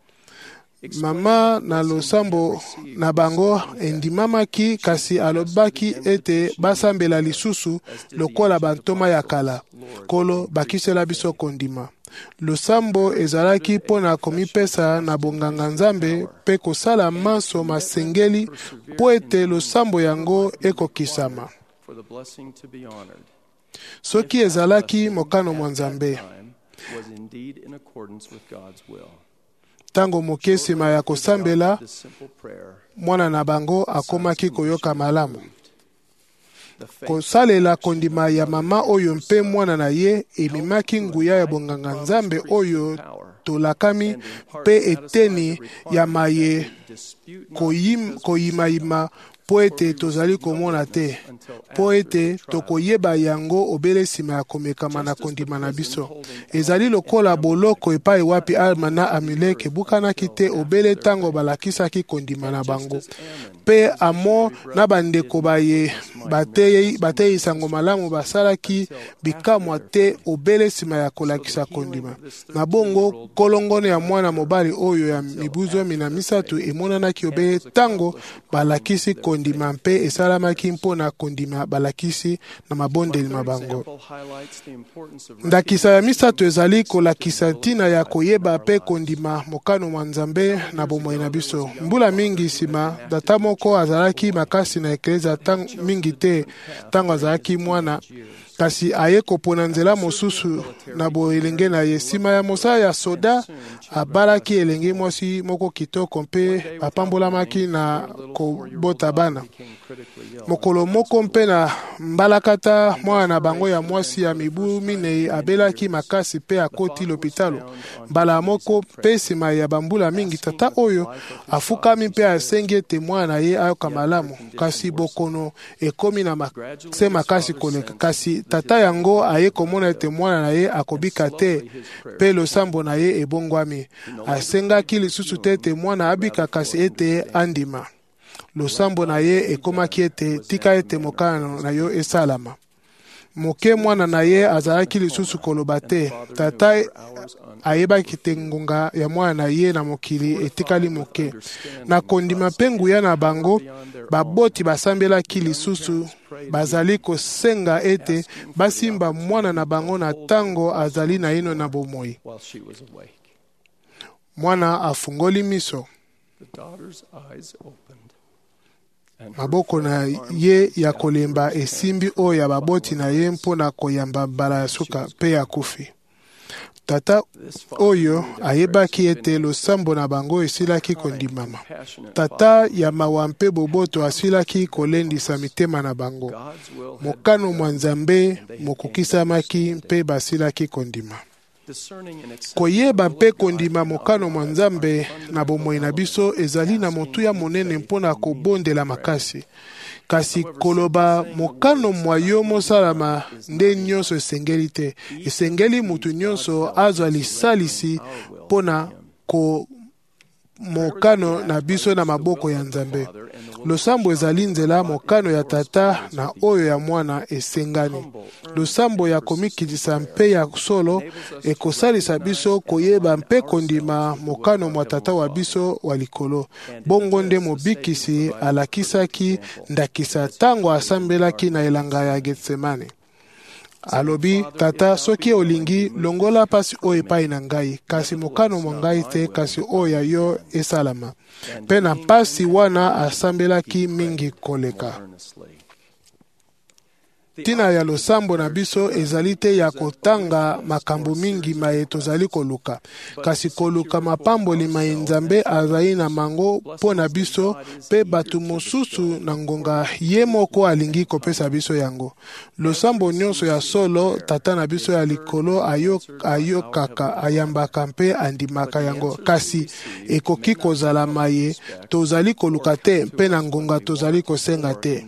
Mama na losambo na bango endimamaki kasi alobaki ete basambela lisusu lokola bantoma ya kala. Kolo bakisela biso kondima. Losambo ezalaki pona komipesa na bonganga Nzambe pe kosala maso masengeli po ete losambo yango ekokisama. Soki ezalaki mokano mwa Nzambe. Tango moke nsima ya kosambela, mwana na bango akomaki koyoka malamu. Kosalela kondima ya mama oyo mpe mwana na ye emimaki nguya ya bonganga Nzambe oyo tolakami mpe eteni ya maye koyim, koyimayima po ete tozali komona te, po ete tokoyeba yango obele nsima ya komekama na kondima na biso. Ezali lokola boloko epai wapi Alma na Amileke ebukanaki te obele ntango balakisaki kondima na bango. Pe Amo na bandeko baye batei sango malamu basalaki bikamwa te obele nsima ya kolakisa kondima. Na bongo kolongono ya mwana mobali oyo ya mibuzo mina misatu emonanaki obele ntango balakisi kondima kondima mpe esalamaki mpona kondima balakisi na mabondeli mabango. Ndakisa ya misato ezali kolakisa ntina ya koyeba pe kondima mokano mwa Nzambe na bomoi na biso. Mbula mingi nsima data moko azalaki makasi na eklezia mingi te ntango azalaki mwana, kasi aye kopona nzela mosusu na boelenge na ye. Nsima ya mosala ya soda abalaki elenge mwasi moko kitoko mpe bapambolamaki na kobota bana. Mokolo moko mpe na mbalakata mwana na bango ya mwasi ya mibu minei abelaki makasi pe akoti lopitalo. Mbala moko pe nsima ya bambula mingi tata oyo afukami pe asengi ete mwana na ye ayoka malamu, kasi bokono ekomi na makase makasi koleka. Kasi tata yango aye komona ete mwana na ye akobika te pe losambo na ye ebongwami. Asengaki lisusu te ete mwana abika kasi ete andima. Losambo na ye ekomaki ete tika ete mokano na yo esalama. Moke mwana na ye azalaki lisusu koloba te. Tata ayebaki te ngonga ya mwana na ye na mokili etikali moke. Na kondima pe nguya na bango, baboti basambelaki lisusu bazali kosenga ete basimba mwana na bango na tango azali na ino na bomoi. Mwana afungoli miso. Maboko na ye ya kolemba esimbi oyo ya baboti na ye mpona koyamba mbala ya suka pe ya kufi. Tata oyo ayebaki ete losambo na bango esilaki kondimama. Tata ya mawa mpe boboto asilaki kolendisa mitema na bango. Mokano mwa Nzambe mokokisamaki mpe basilaki kondima. Koyeba mpe kondima mokano mwa Nzambe na bomoi na biso ezali na motuya monene mpona kobondela makasi. Kasi koloba mokano mwa yo mosalama nde nyonso esengeli te. Esengeli mutu nyonso azwa lisalisi mpona ko mokano na biso na maboko ya Nzambe. Losambo ezali nzela mokano ya tata na oyo ya mwana esengani. Losambo ya komikilisa mpe ya solo ekosalisa biso koyeba mpe kondima mokano mwa tata wa biso wa likolo. Bongo nde mobikisi alakisaki ndakisa tango asambelaki na elanga ya Getsemane. Alobi, tata, soki olingi longola pasi oyo epai na ngai, kasi mokano mwa ngai te, kasi oyo ya yo esalama. Pe na pasi wana asambelaki mingi koleka. Tina ya losambo na biso ezali te ya kotanga makambo mingi maye tozali koluka. Kasi koluka mapamboli maye Nzambe azali na mango po na biso pe batu mosusu na ngonga ye moko alingi kopesa biso yango. Losambo nyonso ya solo tata na biso ya likolo ayo, ayo kaka ayambaka mpe andimaka yango. Kasi ekoki kozala maye tozali koluka te pe na ngonga tozali kosenga te.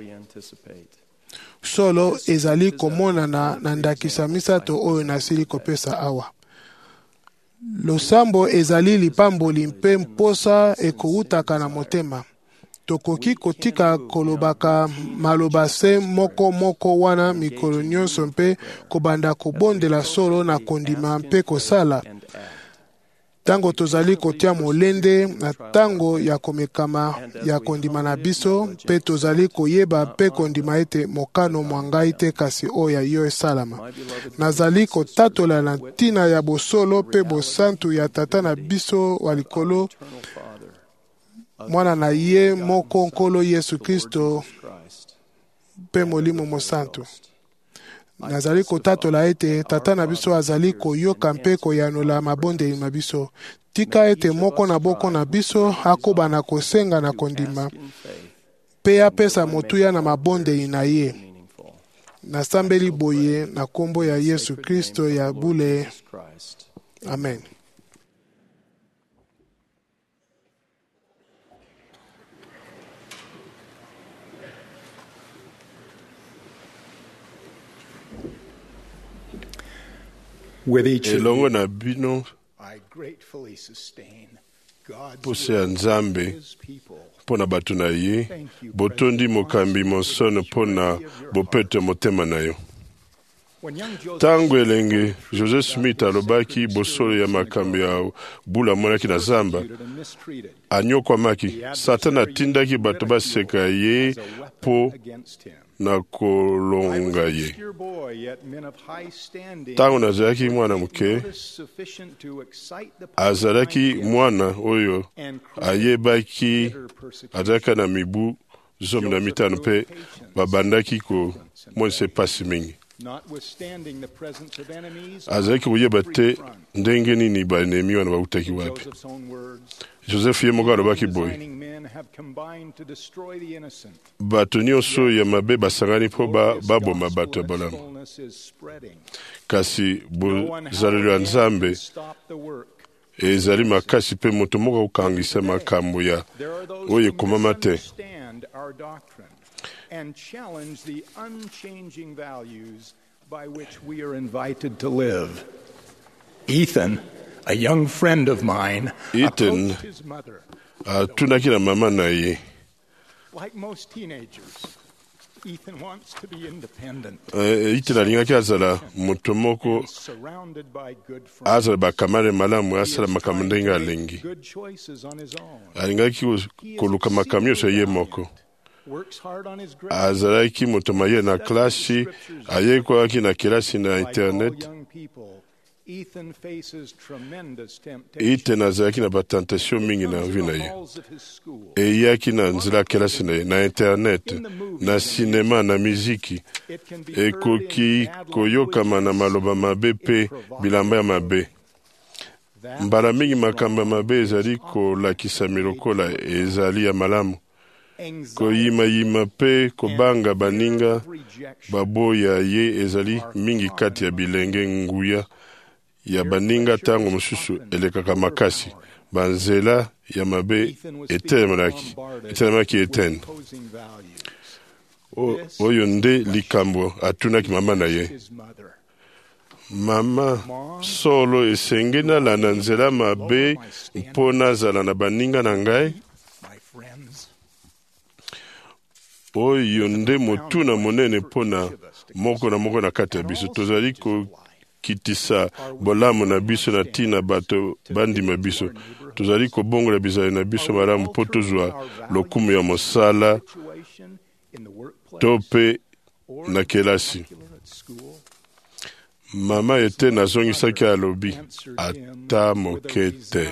Solo ezali komonana na ndakisa misato oyo nasili kopesa awa. Losambo ezali lipamboli mpe mposa ekoutaka na motema. Tokoki kotika kolobaka maloba se moko moko wana mikolo nyonso mpe kobanda kobondela solo na kondima mpe kosala. Tango tozali kotia molende na tango ya komekama ya kondima na biso, pe tozali koyeba pe kondima ete mokano mwangai te kasi oya yo esalama. Nazali kotatola na tina ya bosolo pe bosantu ya tata na biso walikolo, mwana na ye moko nkolo Yesu Kristo pe molimo mosantu. Nazali kotatola ete tata na biso azali koyoka mpe koyanola mabondeli na biso. Tika ete moko na boko na biso akoba na kosenga na kondima pe apesa motuya na mabondeli na ye. Nasambeli boye na kombo ya Yesu Kristo ya bule. Amen. With each of elongo you, na bino I gratefully sustain God's poso ya will Nzambe for his people. mpo na bato na ye botondi mokambi monsono mpo na bopeto motema na yo. When young Joseph Tango elenge Joseph Smith alobaki bosolo ya makambi ya bula monaki na zamba, persecuted and mistreated anyokwamaki Satana atindaki bato baseka ye as a weapon po against him. na I was kolonga an ye. obscure boy, yet men of high standing Tango nazalaki mwana moke, noticed sufficient to excite the azalaki public mwana oyo and create ayebaki bitter persecution. azalaka na mibu zomi na mitano mpe babandaki komonisa pasi mingi. Notwithstanding the presence of enemies, Azalaki koyeba te ndenge nini banemi wana bautaki wapi. Joseph's own words, Joseph ye moko alobaki boye, designing men have combined to destroy the innocent. bato nyonso ya mabe basangani mpo ba- baboma bato ya Gospel bolamu. fullness is spreading. Kasi No one bozalelo ya can Nzambe stop the work. ezali makasi mpe moto moko akokangisa makambo ya There are those oyo who ekomama te. misunderstand our doctrine and challenge the unchanging values by which we are invited to live. Ethan, a young friend of mine, Ethan approached his mother. atunaki na mama na ye. Like most teenagers, Ethan wants to be independent, Uh, Ethan alingaki azala moto moko surrounded by good friends. azala bakamare malamu asala makambo ndenge alengi. Good choices on his own. Alingaki koluka makambo nyonso ye moko. Works hard on his grades. Azalaki moto maye na klasi, ayekwaki na kelasi na Like all internet. young people, Ethan faces tremendous temptation. Ethan azalaki na batentation mingi na vi na the ye. halls of his school. Eyaki na nzela ya kelasi na ye, na internet, na sinema, na miziki. It can be heard Ekoki in bad koyokama na language. maloba mabe pe bilamba ya mabe. That Mbala mingi which is makambo ya wrong mabe ezali is kolakisa often milokola made ezali ya malamu. anxiety Koyimayima pe kobanga and baninga fear of rejection baboya ye ezali mingi kati ya bilenge nguya ya baninga tango mosusu elekaka makasi. Banzela ya mabe Ethan was being etelemaki bombarded etelemaki with eten. opposing values. O- oyo nde likambo atunaki mama na ye. His mother. mama solo esengeli nalanda nzela mabe mpo nazala na baninga na ngai. Oyo nde motuna monene mpona moko na moko na kati ya biso. Tozali kokitisa bolamu na biso na ntina bato bandima biso. Tozali kobongola bizali na biso malamu mpo tozwa lokumu ya mosala to mpe na kelasi. Mama ete nazongisaki alobi ata moke te.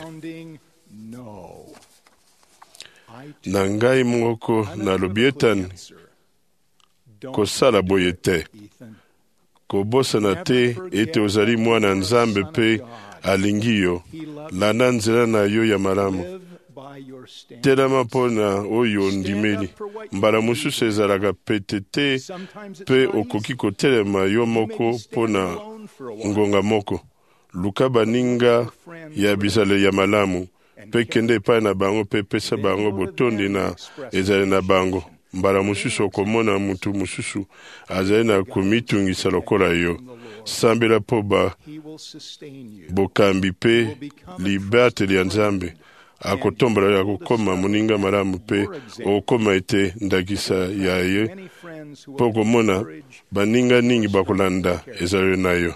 Na ngai moko nalobi etani kosala boye te. Kobosana te ete ozali mwana Nzambe mpe alingi yo. Landa nzela na yo ya malamu. Telema mpona oyo ondimeli. Mbala mosusu ezalaka pete te mpe okoki kotelema yo moko mpona ngonga moko. Luka baninga ya bizale ya malamu mpe kende epai na bango mpe pesa bango botondi na ezali na bango. Mbala mosusu okomona mutu mosusu azali na komitungisa lokola yo. Sambela mpo ba bokambi mpe libateli ya Nzambe. Akotombola ya kokoma moninga malamu mpe okoma ete ndakisa ya ye mpo komona baninga ningi bakolanda ezali na yo.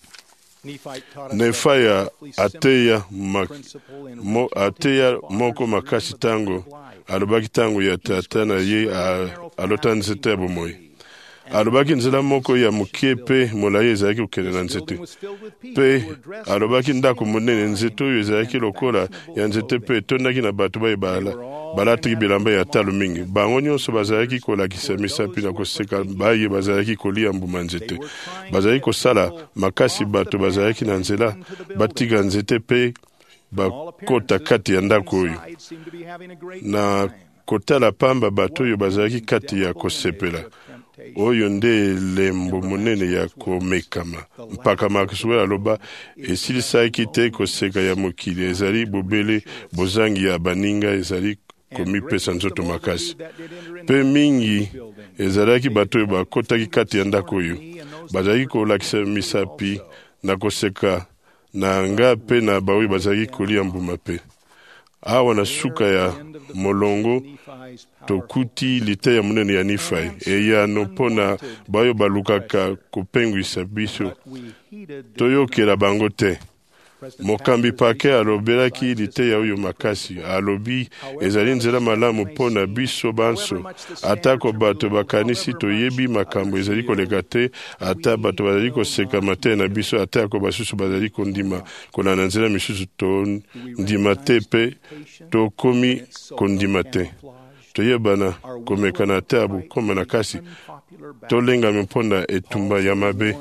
Nefaya ateya, mak, mo, ateya moko makasi tango alobaki tango ya tata na ye alota nzete ya bomoi. Alobaki nzela moko ya mokie mpe molai ezalaki kokende na nzete. Mpe alobaki ndako monene nzete oyo ezalaki lokola ya nzete mpe etondaki na bato bayebala balataki bilamba ya talo mingi. Bango nyonso bazalaki kolakisa misapi na koseka baye bazalaki kolia mbuma nzete. Bazalaki kosala makasi bato bazalaki na nzela batika nzete mpe bakota kati ya ndako oyo. Na kotala pamba bato oyo bazalaki kati ya kosepela. Oyo nde lembo monene ya komekama. Mpaka makisuwe aloba esilisaki te koseka ya mokili. Ezali bobele bozangi ya baninga ezali komipesa nzoto makasi. Pe mingi ezalaki bato oyo bakotaki kati ya ndako oyo. Bazalaki kolakisa misapi na koseka na nga pe na baoyo bazalaki kolia mbuma pe. Awa na suka ya molongo tokuti lite ya munene ya Nifai. Eya no pona bayo balukaka kopengwisa biso. Toyokela bango te. Mokambi pake alobelaki lite ya oyo makasi. Alobi ezali nzela malamu pona biso banso. Atako bato bakanisi toyebi makambo ezali koleka te. Ata bato bazali koseka mate na biso. Atako basusu bazali kondima. Kona na nzela misusu to ndima te pe to komi kondima te. Toyebana komekana te abu koma na kasi. Tolenga mponda etumba ya mabe.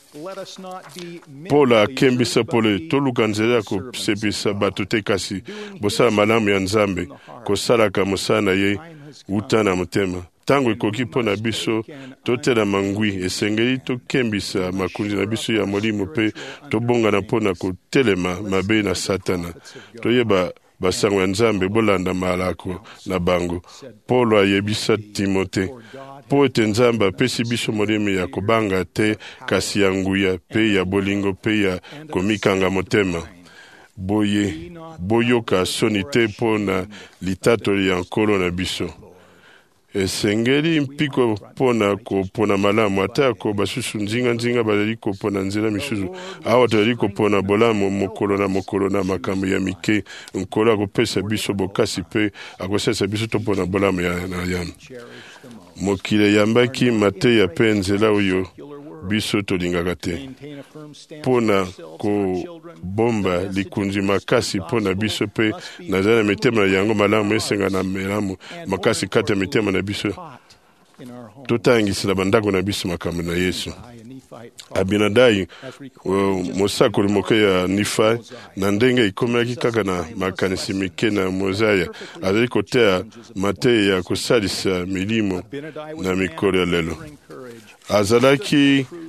Pola kembisa pole toluka nzela kosepisa bato te kasi. Bosala malamu ya Nzambe. Kosalaka mosana ye utana motema. Tango ekoki mpona biso totela mangwi esengeli tokembisa makundi na biso ya molimo pe tobongana mpona kotelema mabe na Satana. Toyeba basango ya Nzambe bolanda malako na bango. Paulo ayebisa Timote po ete Nzambe apesi biso molimo ya kobanga te kasi ya nguya pe ya bolingo pe ya komikanga motema. Boye boyoka soni te mpona litatoli ya nkolo na biso. Esengeli mpiko pona kopona malamu atako basusu nzinga nzinga bazali kopona nzela misusu. Awa tozali kopona bolamu mokolo na mokolo na makambo ya mike. Nkolo akopesa biso bokasi pe akosesa biso topona bolamu ya na yano. Mokile yambaki mate ya pe nzela oyo biso tolingaka te. Pona ko bomba likunzi makasi pona biso pe nazana mitema na yango malamu esenga na melamu makasi kati ya mitema na biso. Totangisa na bandako na biso makambo na Yesu. Abinadai mosakoli moke ya Nifai na ndenge ikomaki kaka na makanisi mike na Mozaya azali kotea mate ya kosalisa milimo na mikolo ya lelo. Azalaki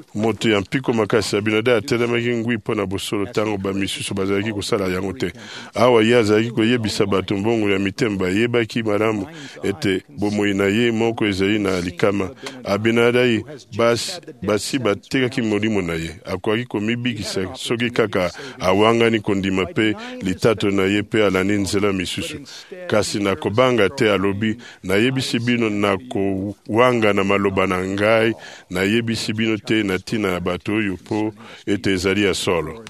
moto ya mpiko makasi Abinadab atelemaki ngwi mpo na bosolo ntango bamisusu bazalaki kosala yango te. Awa ye azalaki koyebisa bato mbongo ya mitema bayebaki malamu ete bomoi na ye moko ezali na likama. Abinadab basi, basi batekaki molimo na ye. Akoki komibikisa soki kaka awangani kondima pe litato na ye pe alani nzela misusu. Kasi na kobanga te alobi na yebisi bino na kowanga na maloba na ngai na yebisi bino te na tina ya bato oyo po ete ezali ya solo.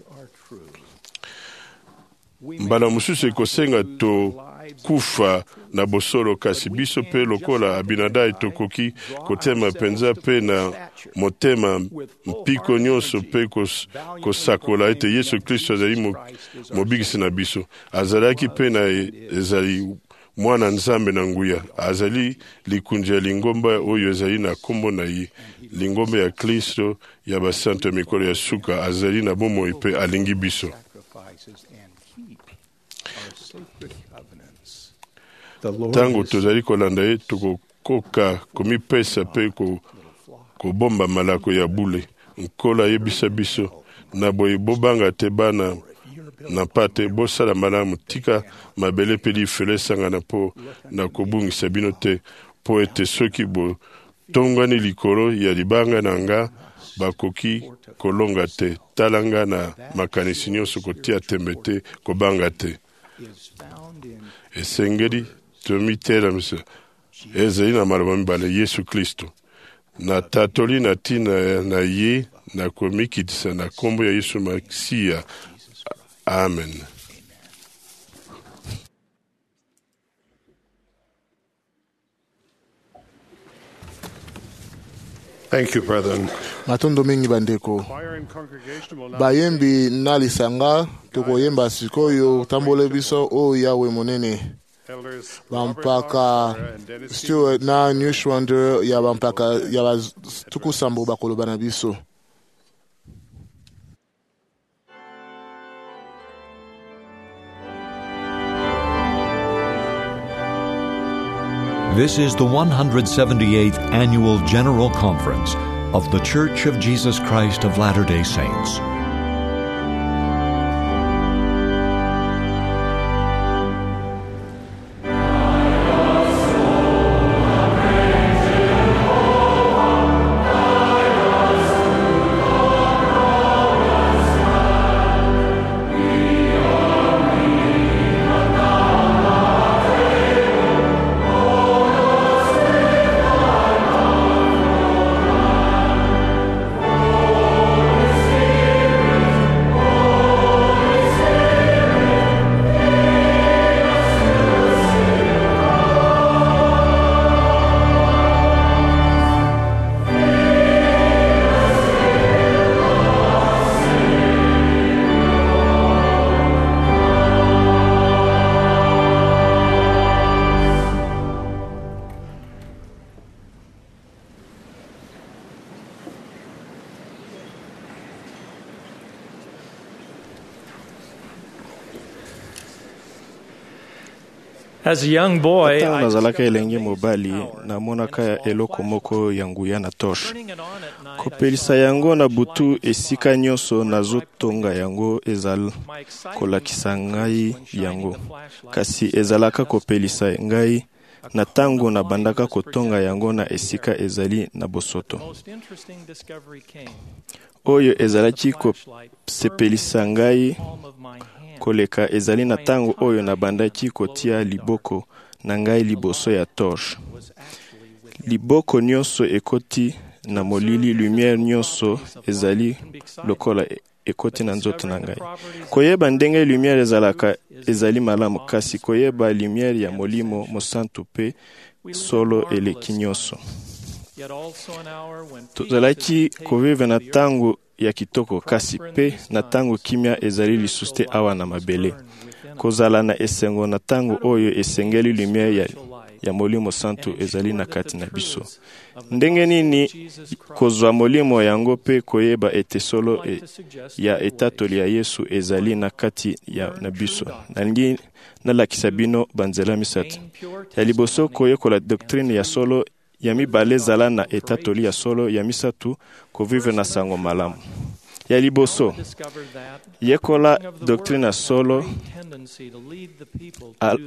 Mbala mosusu ekosenga to kufa na bosolo kasi biso pe lokola Abinadab tokoki kotema penza pe na motema mpiko nyonso pe kos, kosakola ete Yesu Kristo azali mobikisi na biso. Azalaki pe na ezali mwana nzambe na nguya. Azali likunja ya lingomba oyo ezali na kombo na ye. Lingomba ya Kristo ya basanto mikolo ya suka azali na bomoi pe alingi biso. Tango tozali kolanda ye tokokoka komipesa pe kobomba malako ya bule. Nkola yebisa biso na boye bobanga te bana na pate bosala malamu tika mabele pe lifele sangana po na kobungisa bino te po ete soki bo tongani likolo ya libanga na nga bakoki kolonga te. Talanga na makanisi nyonso kotia tembe te kobanga te. Esengeli tomitela misa ezali na maloba mibale Yesu Kristo na tatoli na tina na ye na komikitisa na kombo ya Yesu Masia. Amen. Thank you, brethren. Matondo mingi bandeko. Bayembi na lisanga tokoyemba sikoyo tambole biso o yawe monene. Bampaka Stuart na Newswander ya bampaka ya tukusambo bakoloba na biso. This is the one hundred seventy-eighth Annual General Conference of The Church of Jesus Christ of Latter-day Saints. As a young boy, ntango nazalaka elenge mobali namonaka eloko moko ya nguya na toshe. Kopelisa yango na butu esika nyonso nazotonga yango ezal kolakisa ngai yango. Kasi ezalaka kopelisa ngai na tango na bandaka kotonga yango na esika ezali na bosoto. Oyo ezalaki kopelisa ngai koleka ezali na tango oyo na bandaki kotia liboko na ngai liboso ya torche. Liboko nyonso ekoti na molili, lumière nyonso ezali lokola ekoti na nzoto na ngai. Koyeba ndenge lumière ezalaka ezali malamu, kasi koyeba lumière ya molimo mosantu pe solo eleki nyonso. Tozalaki kovive na tango ya kitoko, kasi pe na tango kimia ezali lisuste awa na mabele. Kozala na esengo na tango oyo esengeli lumière ya, ya molimo santu ezali na kati na biso. Ndenge nini kozwa molimo yango pe koyeba ete solo e, ya etatoli ya Yesu ezali na kati ya na biso. Nalingi nalakisa bino banzela misatu. Ya liboso koyekola doctrine ya solo ya mibale ezala na etatoli ya solo, ya misato kovivre na sango malamu. Ya liboso, yekola doctrine ya solo al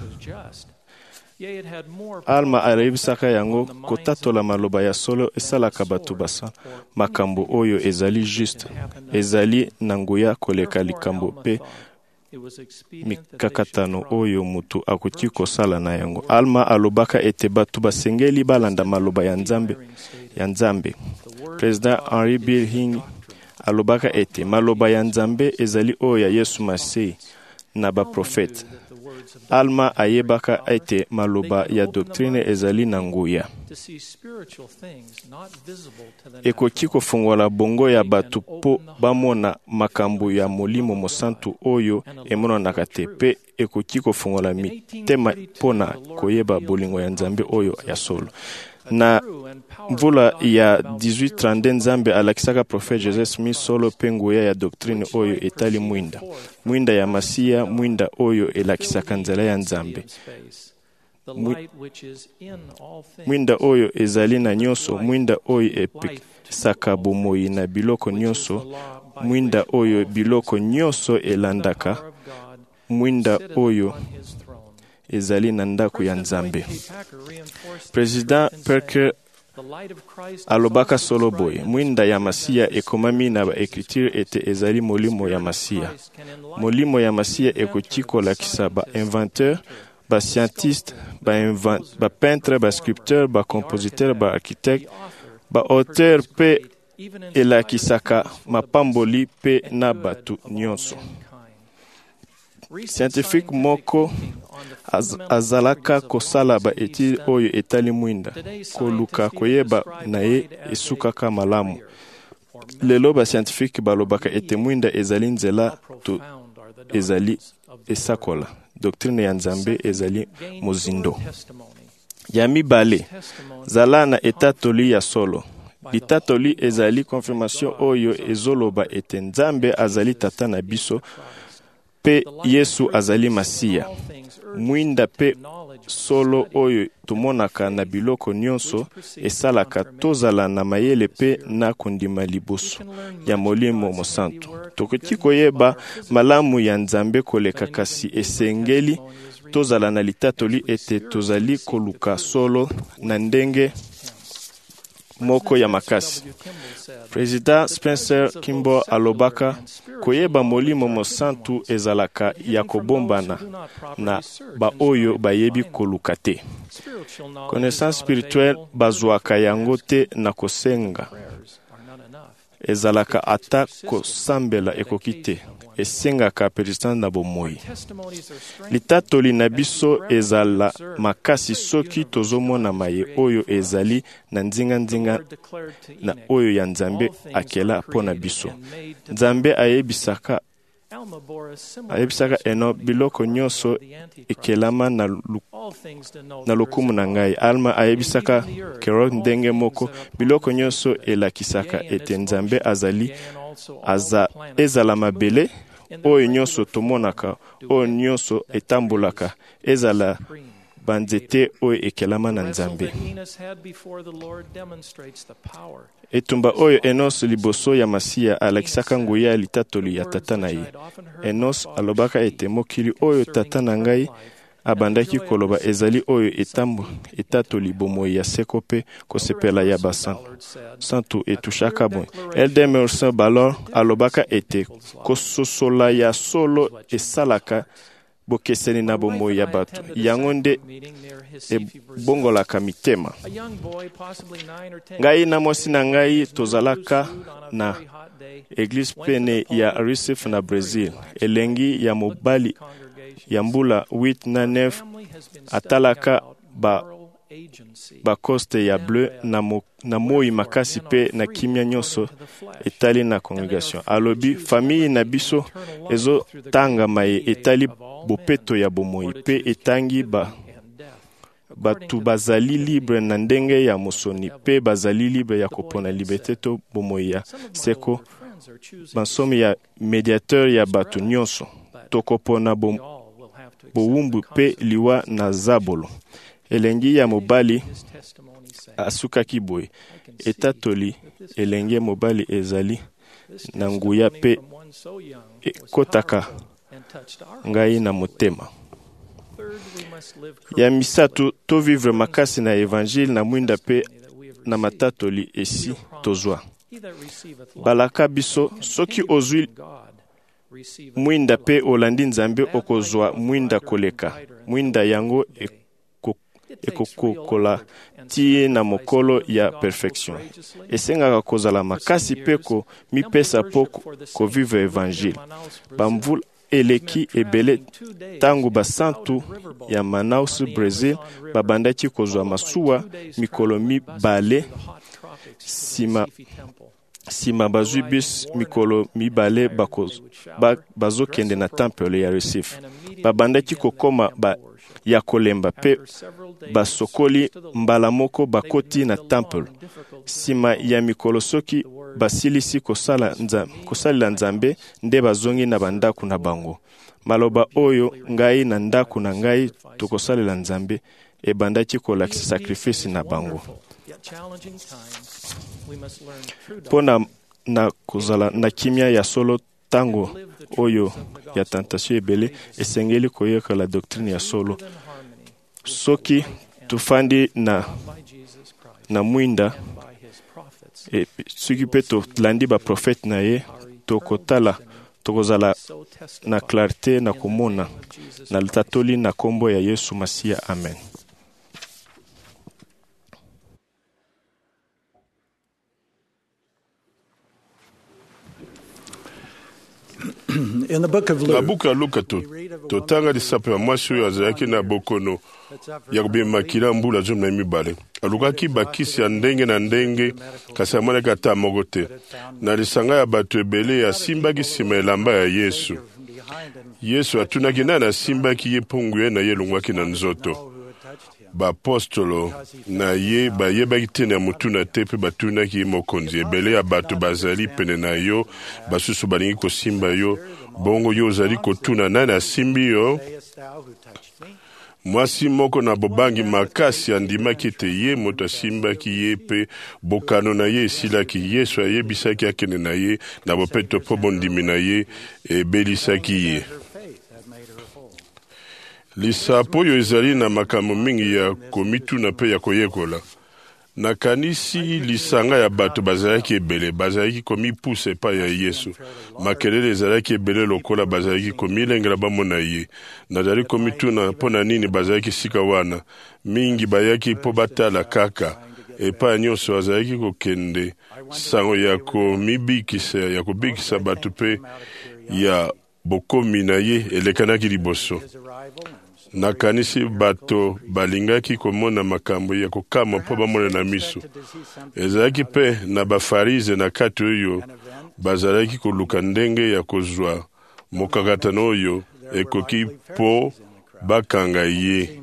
alma ayebisaka yango kotatola maloba ya solo esalaka bato basa makambo oyo ezali juste, ezali na nguya koleka likambo pe mikakatano oyo mutu akoki kosala na yango. Alma alobaka ete bato basengeli balanda maloba ya nzambe ya nzambe. President Henry Bill Hing alobaka ete maloba ya nzambe ezali oyo ya Yesu Masihi na baprofete. Alma ayebaka ete maloba ya doctrine ezali na nguya. Ekoki kofungola bongo ya bato po bamona makambo ya molimo mosantu oyo emonanaka te, pe ekoki kofungola mitema pona koyeba bolingo ya nzambe oyo ya solo. Na mvula ya dix-huit trente nzambe alakisaka profete Joseph Smith solo pe nguya ya doctrine oyo etali mwinda. Mwinda ya Masiya, mwinda oyo elakisaka nzela ya nzambe. Mwinda oyo ezali na nyonso, mwinda oyo epesaka bomoi na biloko nyonso, mwinda oyo biloko nyonso elandaka, mwinda oyo ezali na ndako ya nzambe. President Parker alobaka solo boye, mwinda ya Masiya ekomami na ba écriture ete ezali molimo ya Masiya. Molimo ya Masiya ekoki kolakisa ba inventeur, ba scientiste, ba, ba peintre, ba sculpteur, ba compositeur, ba architecte, ba auteur pe elakisaka mapamboli pe na batu nyonso. Scientifique moko az, azalaka kosala ba etili oyo etali mwinda, koluka koyeba na ye esukaka malamu. Lelo ba scientifique balobaka ete mwinda ezali nzela to ezali esakola. Doctrine ya nzambe ezali mozindo. Ya mibale, zala na etatoli ya solo. Litatoli ezali confirmation oyo ezoloba ete nzambe azali tata na biso, pe Yesu azali Masiya. Mwinda pe solo oyo tumonaka na biloko nyonso esalaka tozala na mayele pe na kondima liboso ya molimo mosantu. Tokoki koyeba malamu ya nzambe koleka, kasi esengeli tozala na litatoli ete tozali koluka solo na ndenge moko ya makasi. President Spencer Kimball alobaka koyeba molimo mosantu ezalaka ya kobombana na ba oyo bayebi koluka te. Connaissance spirituelle bazwaka yango te na kosenga. Ezalaka ata kosambela ekoki te. Esengaka persistance na bomoi. Litatoli na biso ezala makasi soki tozomona maye oyo ezali na nzinga nzinga na oyo ya nzambe akela pona biso. Nzambe ayebisaka ayebisaka eno biloko nyonso ekelama na, lu, na lokumu na ngai. Alma ayebisaka kero ndenge moko biloko nyonso elakisaka ete nzambe azali aza ezala mabele oyo nyonso tomonaka, oyo nyonso etambolaka, ezala banzete oyo ekelama na nzambe. Etumba oyo Enos liboso ya Masiya alakisaka nguya litatoli ya tata na ye. Enos alobaka ete mokili oyo tata na ngai abandaki koloba ezali oyo etambo etatoli bomoi ya seko pe kosepela ya basan santu etushaka bon. Elder Mercer Balor alobaka ete kososola ya solo esalaka bokeseni na bomoi ya bato, yango nde ebongolaka mitema. Ngai na mwasi na ngai tozalaka na eglise pene ya Recife na Brazil. Elengi ya mobali ya mbula huit na neuf atalaka ba bakoste ya bleu na, mo, na moi makasi pe na kimia nyonso etali na congregation. Alobi famille na biso ezo tanga maye etali bopeto ya bomoi pe etangi ba batu bazali libre na ndenge ya mosoni pe bazali libre ya kopona liberté to bomoi ya seko bansomi ya mediateur ya batu nyonso tokopona bom bowumbu pe liwa na zabolo. elenge ya mobali asukaki boye, etatoli elenge mobali ezali na nguya pe ekotaka ngai na motema. Ya misato, to vivre makasi na evangile na mwinda pe na matatoli esi tozwa. Balaka biso, soki ozwi mwinda pe olandi nzambe okozwa mwinda koleka. Mwinda yango ekokokola tie na mokolo ya perfection. Esengaka kozala makasi pe ko mipesa po ko vivre evangile. Bamvula eleki ebele tangu basantu ya Manaus, Brazil, babandaki kozwa masuwa mikolo mibale sima sima bazwi bis mikolo mibale bakoz ba, bazokende na temple ya Recife. Babandaki kokoma ba ya kolemba pe basokoli mbala moko bakoti na temple. Sima ya mikolo soki basilisi kosala nzambe, kosalela nzambe nde bazongi na bandaku na bango. Maloba oyo ngai na ndaku na ngai tokosalela nzambe ebandaki kolakisa sacrifice na bango. Pona na kozala na kimia ya solo tango oyo ya tentation ebele esengeli koyeka la doctrine ya solo. Soki tufandi na na mwinda e soki pe to landi ba prophète na ye tokotala tokozala na clarté na komona na litatoli na kombo ya Yesu Masia. Amen. In the book of na Luke, buku ya Luka to totanga lisapo ya mwasi oyo azalaki na bokono ya kobimakila mbula zomi na mibale. Alukaki bakisi ya ndenge na ndenge kasi amonaki ata moko te. Na lisanga ya bato ebele asimbaki nsima elamba ya Yesu. Yesu atunaki nani asimbaki ye pungu ye na ye elongwaki na nzoto. Baapostolo na ye bayebaki te na mutuna te pe batunaki ye mokonzi. Ebele ya bato bazali pene na yo, basusu balingi kosimba yo, bongo yo ozali kotuna nani asimbi yo. Mwasi moko na bobangi makasi andimaki te ye moto asimbaki ye pe bokano na ye esilaki. Yesu ayebisaki akende na ye na bopeto po bondimi na ye ebelisaki ye. Lisapo oyo ezali na makambo mingi ya komituna pe ya koyekola. Nakanisi lisanga ya bato bazalaki ebele, bazalaki komipuse pa ya Yesu. Makelele ezalaki ebele lokola bazalaki komilengela bamona ye. Nazali komituna pona nini bazalaki sika wana. Mingi bayaki po batala kaka. Epa nyonso bazalaki kokende sango ya komibikisa, ya kobikisa bato pe ya bokomi na ye elekanaki liboso. Nakanisi bato balingaki komona makambo ya kokama po bamona na miso. Ezalaki pe na bafarize na kati oyo bazalaki koluka ndenge ya kozwa mokakatano oyo ekoki po bakanga ye.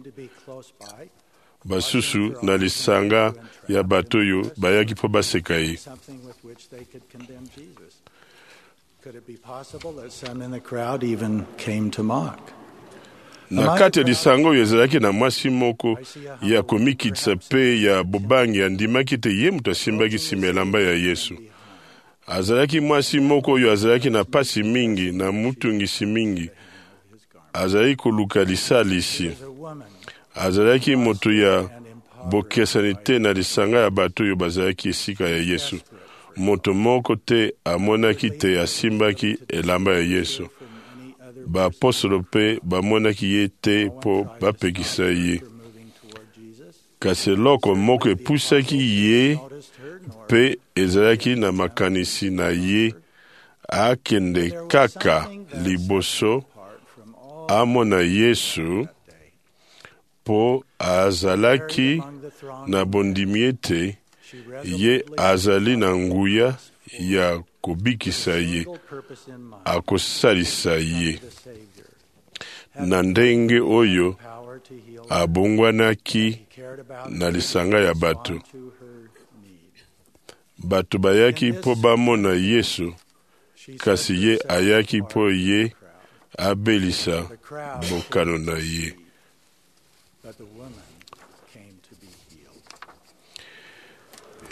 Basusu na lisanga ya bato oyo bayaki po baseka ye. could it be possible that some in the crowd even came to mock? Na kati ya lisango oyo ezalaki na mwasi moko ya komikitisa pe ya bobangi andimaki te ye mutu asimbaki nsima elamba ya Yesu. Azalaki mwasi moko oyo azalaki na pasi mingi na mutungisi mingi. Azalaki koluka lisalisi. Azalaki moto ya bokesani te na lisanga ya bato oyo bazalaki esika ya Yesu. Moto moko te amonaki te asimbaki elamba ya Yesu. Baapostolo pe bamonaki ye te po bapekisa ye. Kasi eloko moko epusaki ye pe ezalaki na makanisi na ye akende kaka liboso amona Yesu po azalaki na bondimi ete ye azali na nguya ya kobikisa ye, akosalisa ye na ndenge oyo abongwanaki na lisanga ya bato. Bato bayaki po bamona Yesu, kasi ye ayaki po ye abelisa bokano na ye.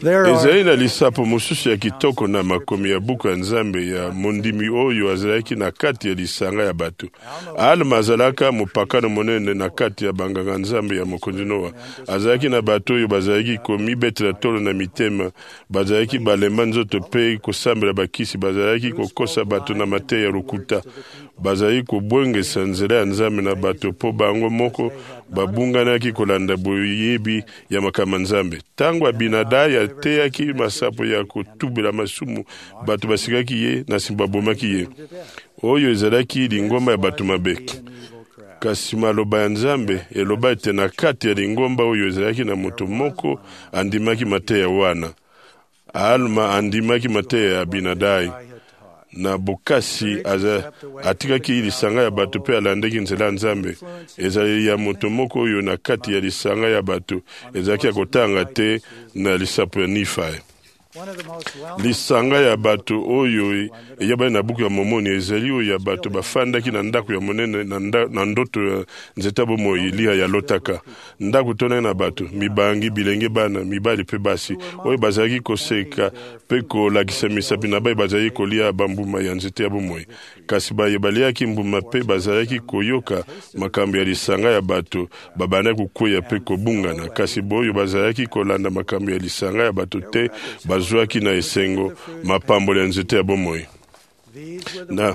ezali na lisapo mosusu ya kitoko na makomi ya buku ya nzambe ya mondimi oyo azalaki na kati ya lisanga ya bato. Alma azalaka mopakano monene na kati ya banganga nzambe ya mokonzi Noa. Azalaki na bato oyo bazalaki komibetela tolo na mitema, bazalaki balema nzoto pe kosambela bakisi, bazalaki kokosa bato na mateya ya lokuta, bazalaki kobwengesa nzela ya nzambe na bato po bango moko babunganaki kolanda boyebi ya makama nzambe. Tango Abinadai ateyaki masapo ya kotubela masumu, bato basikaki ye na nsima babomaki ye. Oyo ezalaki lingomba ya bato mabe. Kasi maloba ya nzambe eloba ete na kati ya lingomba oyo ezalaki na moto moko andimaki mateya wana. Alma andimaki mateya ya Abinadai. Na bokasi aza atikaki lisanga ya bato pe alandeki nzela nzambe. Ezali ya moto moko oyo na kati ya lisanga ya bato ezalaki ya kotanga te na lisapo ya Nifai. Lisanga ya bato oyo eyabali na buku ya Momoni ezali oyo ya bato bafandaki na ndako ya monene na, nda, na ndoto ya nzeta bomoi liha ya lotaka. Ndako tona na bato mibangi bilenge bana mibali pe basi oyo bazalaki koseka pe kolakisa misapi na bai bazalaki kolia bambuma ya nzete ya bomoi. Kasi bayebaliaki mbuma pe bazalaki koyoka makambo ya lisanga ya bato babana kukwea pe kobungana. Kasi boyo bazalaki kolanda makambo ya lisanga ya bato te bazwaki na esengo mapambo ya nzete ya bomoi. Na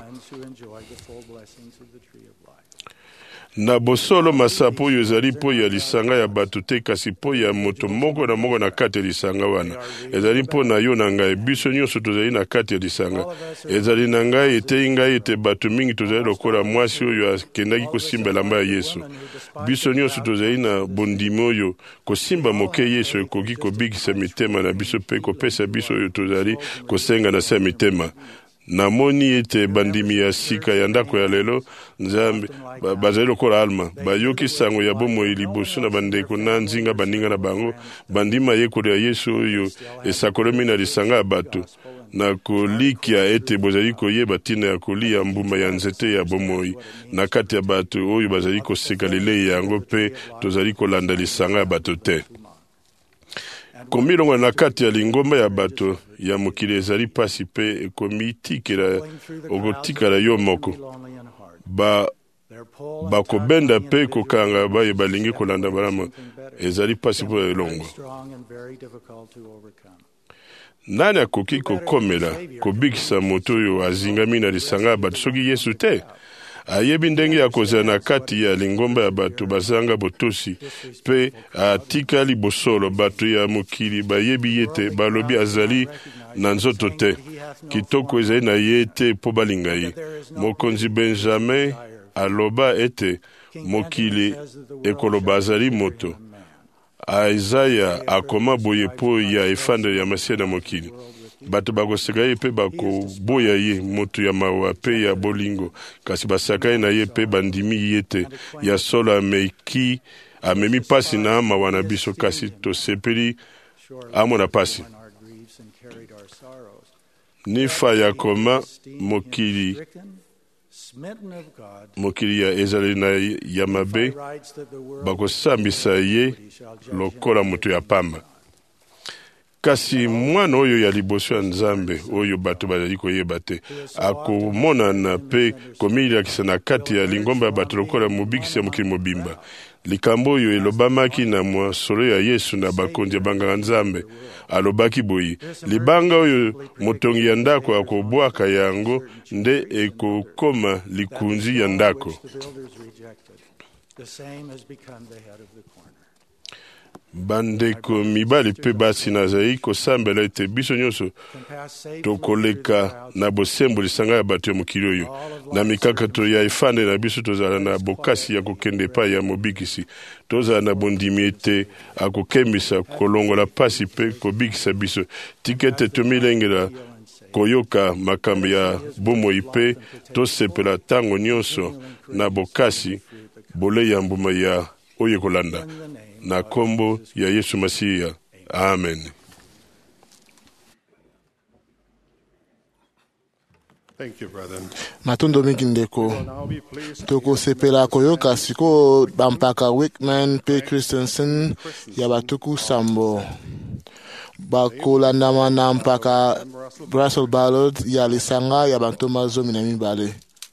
na bosolo masapo oyo ezali po ya lisanga ya bato te, kasi po ya moto moko na moko na kati ya lisanga wana. Ezali po na yo na ngai, biso nyonso tozali na kati ya lisanga. Ezali na ngai ete ngai ete bato mingi tozali lokola mwasi oyo akendaki kosimba elamba ya Yesu. Biso nyonso tozali na bondimi oyo kosimba moke Yesu ekoki kobikisa mitema na biso pe kopesa biso oyo tozali kosenga na se mitema. Namoni ete bandimi ya sika ya ndako ya lelo nzambe bazali lokola Alma bayoki sango ya bomoi liboso na bandeko na nzinga baninga na bango bandima yekolo ya Yesu oyo esakolomi na lisanga ya bato na kolikia ete bozali koyeba tina ya kolia mbuma ya nzete ya bomoi na kati ya bato oyo bazali koseka lelei yango pe tozali kolanda lisanga ya bato te. Komilongo na kati ya lingomba ya bato ya mokili ezali pasi pe ekomitikela okotikala yo moko. Ba bakobenda pe kokanga baye balingi kolanda balama ezali pasi po elongo. Nani akoki kokomela kobikisa moto oyo azingami na lisanga ya bato soki Yesu te? Ayebi ndenge ya kozala na kati ya lingomba ya bato bazanga botosi pe atikali bosolo bato ya mokili bayebi yete balobi azali na nzoto te. Kitoko ezali na ye te po balinga ye. Mokonzi Benjamin aloba ete mokili ekoloba azali moto. Isaiah akoma boye po ya efande ya masia na mokili. Bato bakoseka ye pe bakoboya ye moto ya mawa pe ya bolingo, kasi basaka na ye pe bandimi ye te ya solo ameki amemi pasi na mawa na biso, kasi tosepeli amona pasi. Nifa ya koma mokili mokili ya ezali na ya mabe bakosambisa ye lokola moto ya pamba. Kasi mwana oyo ya liboso ya nzambe oyo bato bazali koyeba te akomonana pe komilakisa na kati ya lingomba ya bato lokola mobikisi ya mokili mobimba. Likambo oyo elobamaki na mosolo ya Yesu na bakonzi ya banganga nzambe. Alobaki boyi, libanga oyo motongi ya ndako akobwaka yango nde ekokoma likunzi ya ndako. Bandeko mibali pe basi nazali kosambela ete biso nyonso tokoleka na bosembo lisanga ya bato ya mokili oyo. Na mikakato ya efande na biso tozala na bokasi ya kokende pa ya mobikisi. Tozala na bondimi ete akokembisa kolongola pasi pe kobikisa biso. Tikete tomilengela koyoka makambo ya bomoi pe tosepela tango nyonso na bokasi bole ya mbuma ya oyo kolanda. Na kombo ya Yesu Masiya. Amen. Thank you, brother. Matondo mingi ndeko. Toko sepela koyoka siko bampaka Wickman pe Christensen ya batuku sambo. bakolandama na mpaka Russell Ballard ya lisanga ya bantoma zomi na mibale.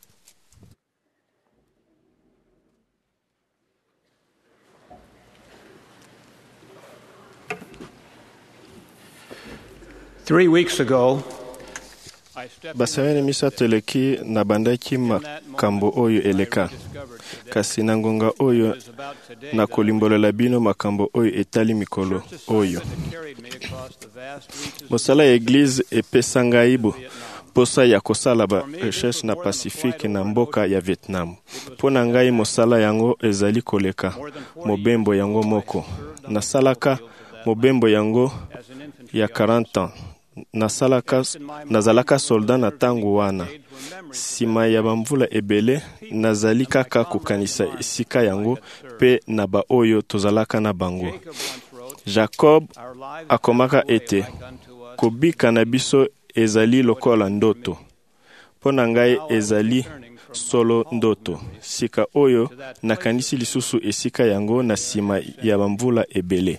Three weeks ago, basawene misato eleki na bandaki makambo oyo eleka kasi na ngonga oyo na kolimbolela bino makambo oyo etali mikolo oyo mosala ya eglize epesa ngai posa ya kosala ba recherche na Pacifique na mboka ya Vietnam. Pona ngai mosala yango ezali koleka mobembo yango moko nasalaka mobembo yango ya quarante ans. Nasalaka nazalaka soldat na tango wana. Sima ya bamvula ebele nazali kaka kokanisa esika yango pe na ba oyo tozalaka na bango. Jacob akomaka ete kobika na biso ezali lokola ndoto. Pona ngai ezali solo ndoto. Sika oyo nakanisi lisusu esika yango na sima ya bamvula ebele.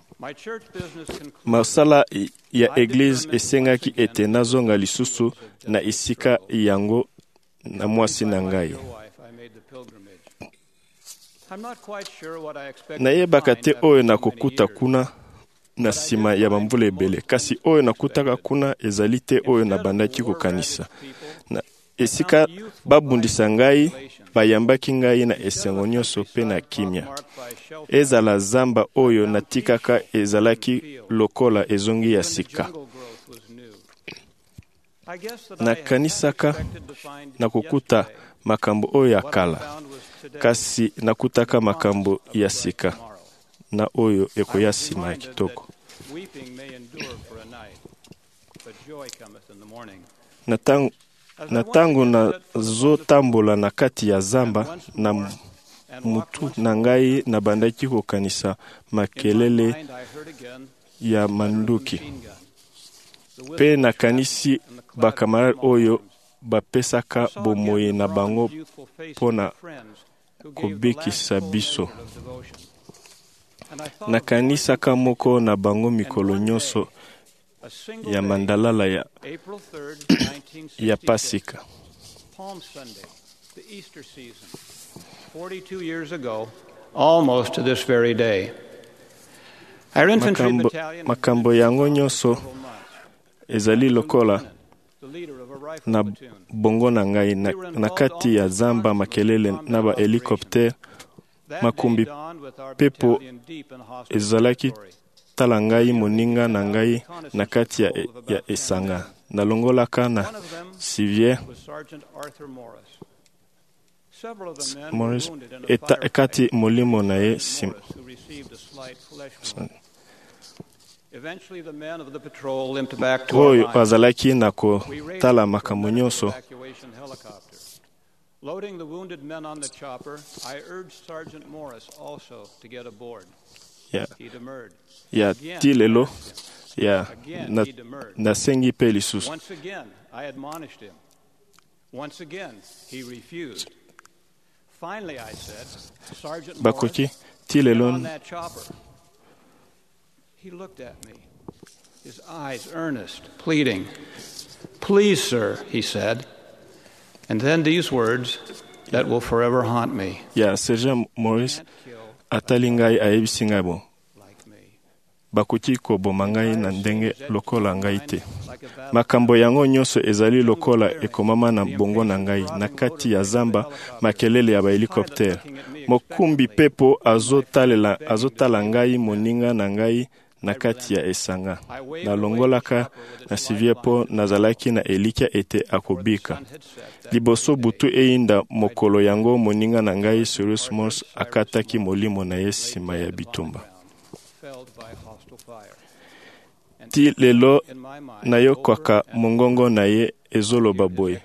Masala ya eglise esengaki ete nazonga lisusu na isika yango na mwasi na ngai. Nayebaka te oyo nakokuta kuna na sima ya bamvula ebele, kasi oyo nakutaka kuna ezali te oyo nabandaki kokanisa. Na esika babundisa ngai bayambaki ngai na esengo nyonso pe na kimia. Ezala zamba oyo natikaka ezalaki lokola ezongi ya sika. Nakanisaka nakokuta makambo oyo ya kala, kasi nakutaka makambo ya sika na oyo ekoya sima ya kitoko. Natango na tango na zo tambola na kati ya zamba na mutu na ngai na bandaki kokanisa makelele ya manduki. Pe na kanisi bakamarade oyo bapesaka bomoye na bango pona kobekisa biso. Na kanisa kamoko na bango mikolo nyonso ya mandalala ya ya Pasika. Palm Sunday, the Easter season, forty-two years ago, almost to this very day. Our infantry makambo, battalion makambo yango nyonso ezali lokola na bongo na ngai na, na kati ya zamba makelele na ba helicopter makumbi pepo ezalaki tala ngai moninga na ngai na kati ya, ya esanga na longolaka na Sivier Morris eta kati molimo na ye sim. Oyo bazalaki na ko tala makambo nyonso. Loading the wounded men on the chopper, I urged Sergeant Morris also to get aboard. Yeah. He demurred. Ya tilelo ya na, na sengi pe lisusu. Once again, I admonished him. Once again, he refused. Finally, I said, Sergeant Bakoki Morris, tilelo on that chopper. He looked at me, his eyes earnest, pleading. Please, sir, he said. And then these words that will forever haunt me. Ya Sergeant Morris atalingai ayebisi ngai bo. Bakoki koboma ngai na ndenge lokola ngai te. Makambo yango nyonso ezali lokola ekomama na bongo na ngai na kati ya zamba makelele ya ba helicopter. Mokumbi pepo azotalela azotala ngai moninga na ngai na kati ya esanga. Na longolaka na siviepo nazalaki na elikia ete akobika. Liboso butu einda mokolo yango moninga na ngai Cyrus Morse akataki molimo na ye sima ya bitumba. Ti lelo na yo kwaka mongongo na ye ezoloba boye.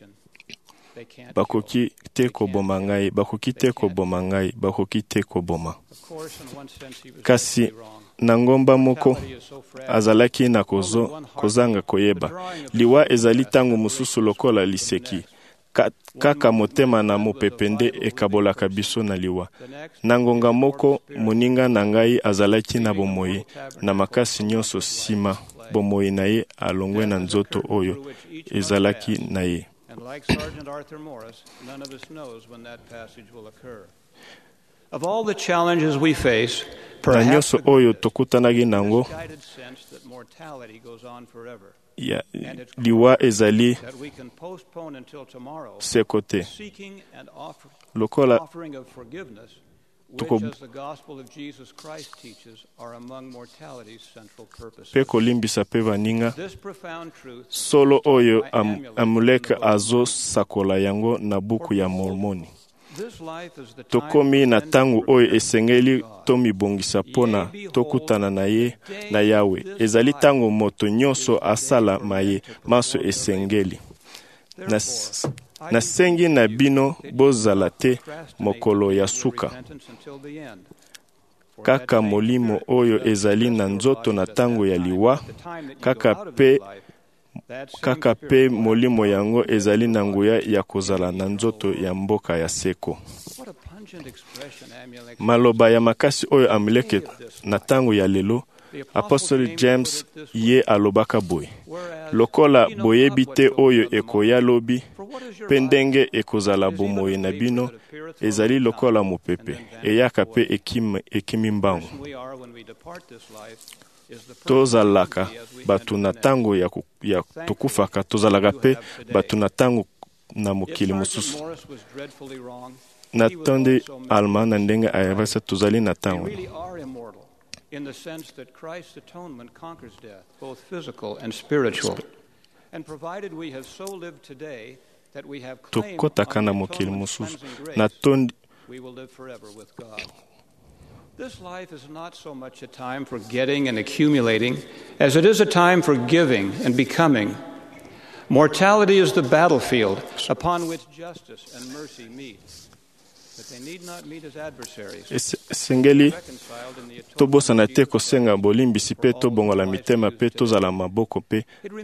Bakoki te koboma ngai, bakoki te koboma ngai, bakoki te koboma. Kasi na ngomba moko azalaki na kozo kozanga koyeba. Liwa ezali tango mususu lokola liseki. kaka motema na mopepe nde ekabolaka biso na liwa. Na ngonga moko moninga na ngai azalaki na bomoi na makasi nyonso nsima bomoi na ye alongwe na nzoto oyo ezalaki na ye. And like Sergeant Arthur Morris, none of us knows when that passage will occur. Of all the challenges we face, na nyonso oyo tokutanaki nango guided sense that mortality goes on forever. ya liwa ezali That we can postpone until tomorrow sekote seeking and offer, lokola offering of forgiveness, which, tuko as the gospel of Jesus Christ teaches, are among mortality's central purposes. pe kolimbisa pe baninga This profound truth solo oyo am, amuleke azo sakola yango na buku ya Mormoni. Tokomi na tangu oyo esengeli tomibongisa pona tokutana na ye na Yawe. Ezali tangu moto nyonso asala maye maso esengeli. Nas, nasengi na bino bozala te mokolo ya suka. Kaka molimo oyo ezali na nzoto na tangu ya liwa, kaka pe kaka pe molimo yango ezali na nguya ya kozala na nzoto ya mboka ya seko. Maloba ya makasi oyo Amaleki na tangu ya lelo, Apostle James ye alobaka boye. Lokola boyebi te oyo ekoya lobi, pendenge ekozala bomoi na bino, ezali lokola mopepe, eyaka pe ekimi, ekimi mbangu. Tozalaka batu na tango ya, ya tukufaka, tozalaka pe batu na tango na mokili mususu. Na tonde alma na ndenge ayavasa tozali na tango. In the sense that Christ's atonement conquers death, both physical and spiritual. And provided we have so lived today that we have claim on the atonement's cleansing grace, we will live forever with God. This life is not so much a time for getting and accumulating as it is a time for giving and becoming. Mortality is the battlefield upon which justice and mercy meet. Esengeli tobosana te kosenga bolimbisi pe tobongola mitema pe tozala maboko pe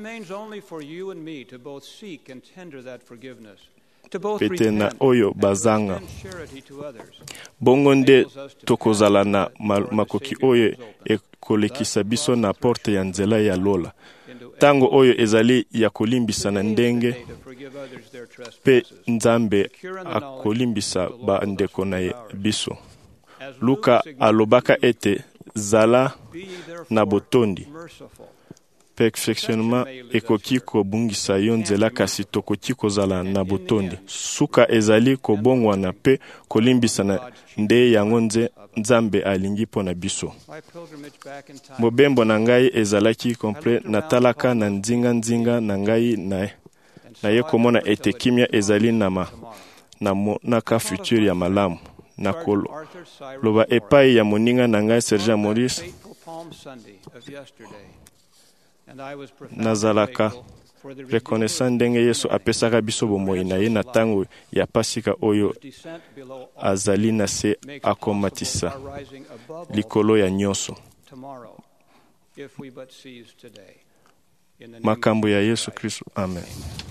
pete na oyo bazanga bongo nde tokozala na makoki oyo ekolekisa biso na porte ya nzela ya lola. Tango oyo ezali ya kolimbisa na ndenge pe Nzambe akolimbisa ba ndeko na biso. Luka alobaka ete zala na botondi. Perfectionnement ekoki kobungisa yo nzela kasi tokoki kozala na botondi. Suka ezali kobongwana pe kolimbisa na nde yango nze Nzambe alingi pona biso. Mobembo na ngai ezalaki complet na talaka na nzinga nzinga na ngai na na ye komona ete kimia ezali na ma na monaka futur ya malamu na kolo loba epai ya moninga na ngai Sergeant Maurice nazalaka reconnaissant ndenge Yesu apesaka biso bomoi na ye na tango ya pasika oyo azali na se akomatisa likolo ya nyonso. Makambo ya Yesu Kristo. Amen.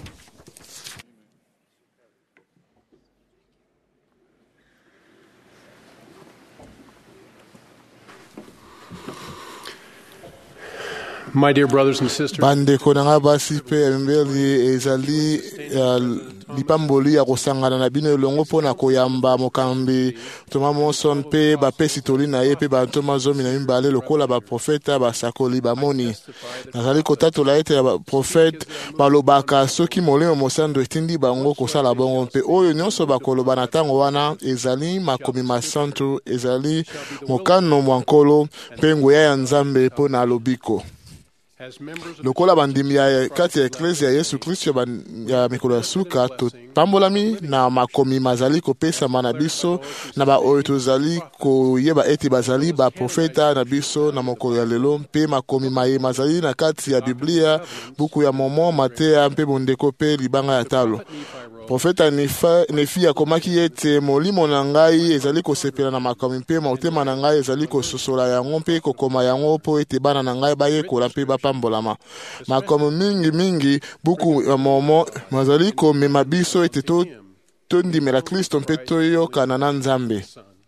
My dear brothers and sisters, bandeko na basi pe mbeli ezali lipamboli ya kosangana na bino elongo pona koyamba mokambi Thomas Monson pe bapesi toli na ye pe bantoma zomi na mimbale lokola ba profeta basakoli bamoni. Nazali kotatola ete ya profete balobaka soki molemo mosando etindi bango kosala bongo pe oyo nyonso bakoloba na tango wana ezali makomi masantu, ezali mokano mwankolo pe nguya ya Nzambe pona lobiko. Lokola bandimi ya kati ya Eklezia ya Yesu Kristo ya mikolo ya suka topambolami na makomi mazali kopesa na biso na ba oyo tozali koyeba ete bazali ba profeta na biso na mokolo ya lelo mpe makomi maye mazali na kati ya Biblia buku ya Mormon, Mateya mpe bondeko pe libanga ya talo. Profeta Nefi akomaki ete molimo na ngai ezali kosepela na makambo mpe motema na ngai ezali kososola yango mpe kokoma yango mpo ete bana na ngai bayekola mpe bapambolama. Makambo mingi mingi buku ya Mormon mazali komema biso ete tondimela Kristo mpe toyokana na Nzambe.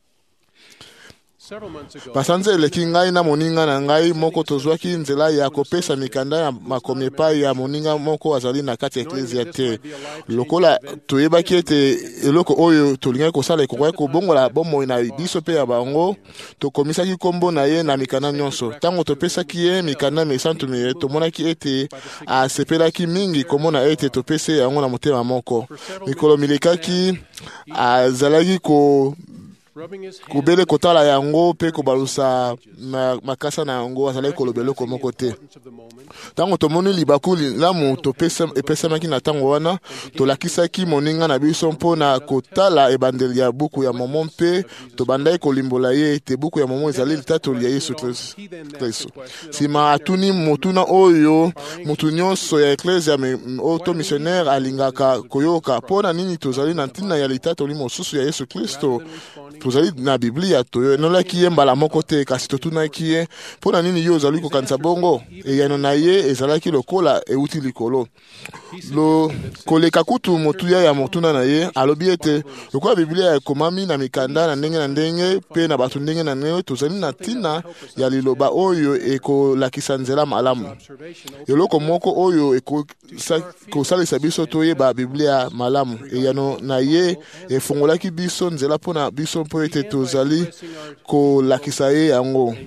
Basanze eleki ngai na moninga na ngai moko tozwaki nzela ya kopesa mikanda ya makomi epai ya moninga moko azali na kati ya eklezia te. Lokola toyebaki ete eloko oyo tolingaki kosala ekokoki kobongola bomoi na biso mpe ya bango, tokomisaki kombo na ye na mikanda nyonso. Ntango topesaki ye mikanda misantu mie, tomonaki ete asepelaki mingi komona ete topese yango na motema moko. Mikolo milekaki azalaki ko kubele kotala yango pe kobalusa makasa na yango azalaki kolobela eloko moko te. Ntango tomoni libaku lamu epesamaki na ntango wana, tolakisaki moninga na biso mpona kotala ebandeli ya buku ya Mormon mpe tobandaki kolimbola ye ete buku ya Mormon ezali litatoli ya Yesu Kristo. Sima atuni motuna oyo mutu nyonso ya eklezia oyo to missionnaire alingaka koyoka, mpona nini tozali na ntina ya litatoli mosusu ya Yesu Kristo? Tozali na Biblia toyonolaki ye mbala moko te, kasi totunaki ye mpona nini yo ozali kokanisa bongo? Eyano na ye ezalaki lokola euti likolo. Lo koleka kutu motuya ya motuna na ye alobi ete lokola Biblia ekomami na mikanda na ndenge na ndenge pe na bato ndenge na ndenge, tozali na ntina ya liloba oyo ekolakisa nzela malamu. Eloko moko oyo ekosalisa biso toyeba Biblia malamu. Eyano na ye efungolaki biso nzela mpona biso mpo ete tozali kolakisa ye yango.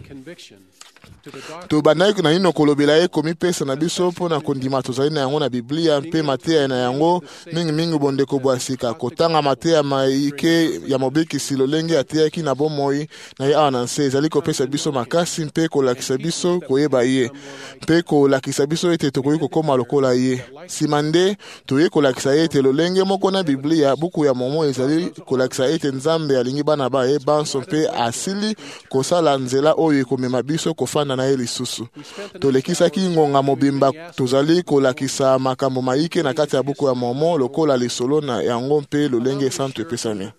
Tobandaki na nino kolobela ye komipesa na biso mpona kondima tozali na yango na Biblia mpe mateya na yango mingi mingi bondeko bwa sika. Kotanga mateya maike ya mobekisi lolenge ateyaki na bomoi na ye awa na nse ezali kopesa biso makasi mpe kolakisa biso koyeba ye mpe kolakisa biso ete tokoki kokoma lokola ye. Sima nde toye kolakisa ye ete lolenge moko na Biblia buku ya Mormon ezali kolakisa ete Nzambe alingi bana ba ye banso mpe asili kosala nzela oyo ekomema biso kofanda na ye lisusu. Tolekisaki ngonga mobimba tozali kolakisa makambo maike na kati ya buku ya Mormon lokola lisolo na yango mpe lolenge santu epesami.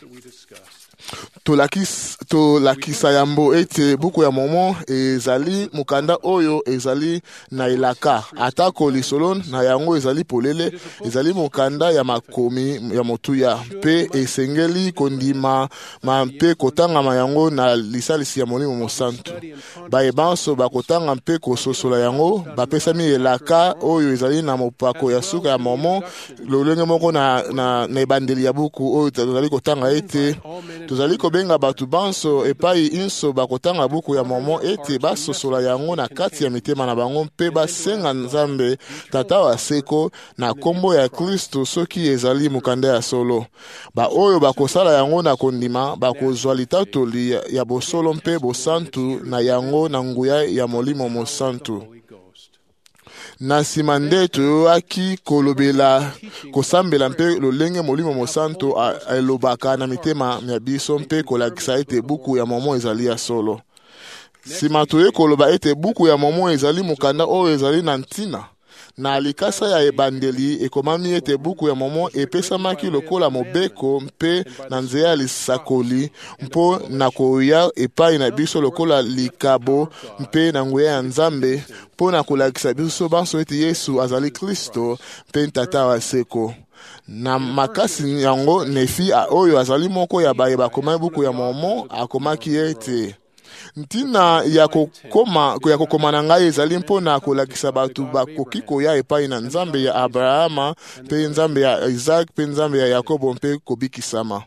Tolakis tolakisa yambo ete buku ya Mormon ezali mukanda oyo ezali na elaka atako lisolo na yango ezali polele, ezali mukanda ya makomi ya motuya mpe esengeli kondima ma mpe kotanga ma yango na lisalisi ya Molimo Mosantu. Baye banso bakotanga mpe kososola yango bapesami elaka oyo ezali na mopako ya suka ya Mormon lolenge moko na na, na ebandeli ya buku oyo tozali kotanga ete tozali kobenga batu banso epai inso bakotanga buku ya Mormon ete basosola yango na kati ya mitema na bango mpe basenga Nzambe tata wa seko na kombo ya Kristo soki ezali mukanda ya solo. Ba oyo bakosala yango na kondima bakozwa litatoli ya bosolo mpe bosantu na yango na nguya ya Molimo Mosantu. Na sima nde toyoaki kolobela kosambela mpe lolenge Molimo Mosantu elobaka na mitema ya biso mpe kolakisa ete buku ya Mormon ezali ya solo. Sima toye koloba ete buku ya Mormon ezali mukanda oyo ezali na ntina na likasa ya ebandeli ekomami ete buku ya Mormon epesamaki lokola mobeko mpe na nzela ya lisakoli mpo na koya epai na biso lokola likabo mpe na nguya ya Nzambe mpo na kolakisa biso banso ete Yesu azali Kristo mpe tata wa seko. Na makasi yango Nefi oyo azali moko ya baye bakomaki buku ya Mormon akomaki ete ntina ya kokoma ya kokoma na ngai ezali mpona kolakisa batu bakoki koya epai na Nzambe ya Abrahama mpe Nzambe ya Isaac mpe Nzambe ya Yakobo mpe kobikisama.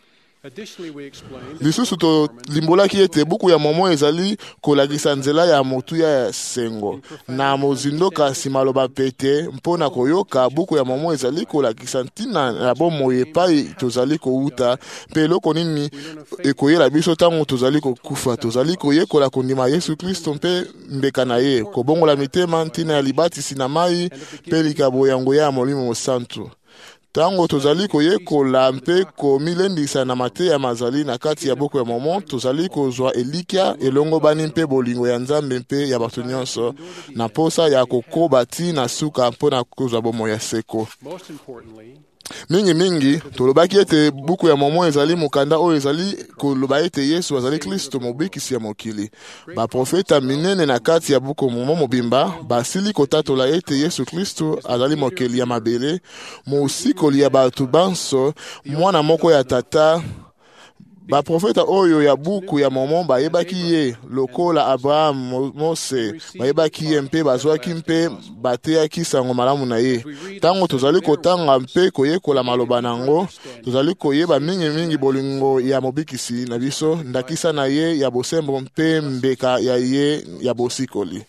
Lisusu to limbolaki ete buku ya Mormon ezali kolakisa nzela ya motuya ya sengo na mozindoka simaloba pete mpona koyoka buku ya Mormon ezali kolakisa ntina ya bomoi epai tozali kouta mpe eloko nini ekoyela biso ntango tozali kokufa. Tozali koyekola kondima Yesu Kristo mpe mbeka na ye kobongola mitema ntina ya libatisi na mai mpe likabo yango ya Molimo Mosantu. Tango tozali koyekola mpe komilendisa na mateya mazali na kati ya buku ya Mormon, tozali kozwa elikia elongo bani mpe bolingo ya Nzambe mpe ya bato nyonso na posa ya kokoba ti na suka mpona kozwa bomoi ya seko. mingi mingi tolobaki ete buku ya momo ezali mokanda oyo ezali koloba ete Yesu azali Kristo mobikisi ya mokili. Baprofeta minene na kati ya buku momo mobimba basili kotatola ete Yesu Kristo azali mokeli ya mabele, mosikoli ya bato banso, mwana moko ya tata. Baprofeta oyo ya buku ya momo bayebaki ye lokola Abraham, Mose, bayebaki ye mpe bazwaki mpe bateyaki sango malamu na ye. Tango tozali kotanga mpe koyekola maloba nango, tozali koyeba mingi mingi bolingo ya mobikisi na biso, ndakisa na ye ya bosembo mpe mbeka ya ye ya bosikoli.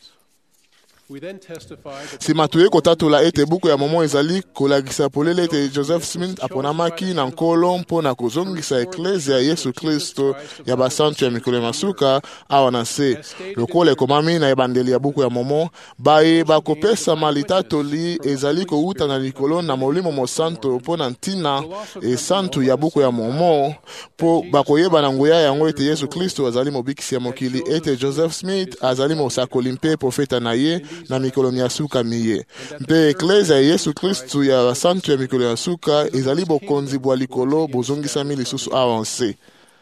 Sima tuye kotatola ete buku ya momo ezali kolagisa polele ete Joseph Smith aponamaki na nkolo mpona kozongisa eklezia ya Yesu Kristo ya basantu ya mikolo ya masuka awa na se. Lokola ekomami na ebandeli ya buku ya momo, baye bakopesa malitatoli ezali kouta na likolo na molimo mosanto mpona ntina esantu ya buku ya momo, po bakoyeba na nguya yango ete Yesu Kristo azali mobikisi ya mokili, ete Joseph Smith azali mosakoli mpe profeta na ye na mikolo ya suka miye. Mpe eklezia ya Yesu Kristo ya santu ya mikolo ya suka ezali bokonzi bwa likolo bozongisami lisusu avanse.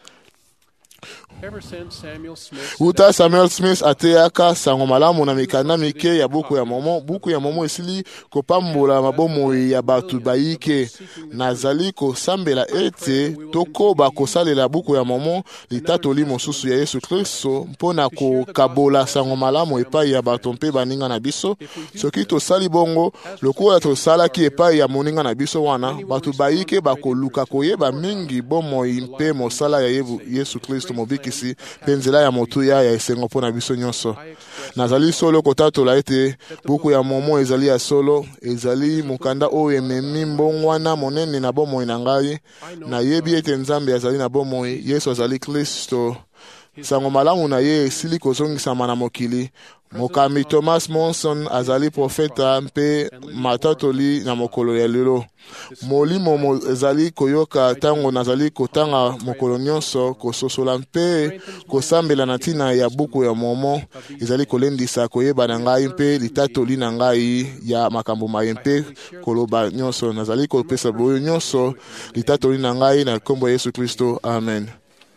Uta Samuel Smith ateyaka sango malamu na mikanda mike ya buku ya momo, buku ya momo esili kopambola mabomo ya batu bayike. Nazali kosambela ete tokoba kosalela buku ya momo litatoli mosusu ya Yesu Kristo mpona kokabola sango malamu epai ya bato mpe baninga na biso. Soki tosali bongo lokola tosalaki epai ya moninga na biso wana, batu bayike bakoluka koyeba mingi bomoi mpe mosala ya Yesu Kristo mobiki kisi penzela ya motuya ya esengo mpona biso nyonso. Nazali solo kotatola ete buku ya momo ezali ya solo, ezali mokanda oyo ememi mbongwana monene na bomoi na ngai. Nayebi ete Nzambe azali na bomoi, Yesu azali Kristo. Sango malamu na ye esili kozongisama na mokili. Mokami Thomas Monson azali profeta mpe matatoli na mokolo ya lelo. Molimo ezali koyoka tango nazali kotanga mokolo nyonso, kososola mpe kosambela na ntina ya buku ya momo ezali kolendisa koyeba na ngai mpe litatoli na ngai ya makambo maye mpe koloba nyonso. Nazali kopesa boyo nyonso litatoli na ngai na kombo ya Yesu Kristo. Amen.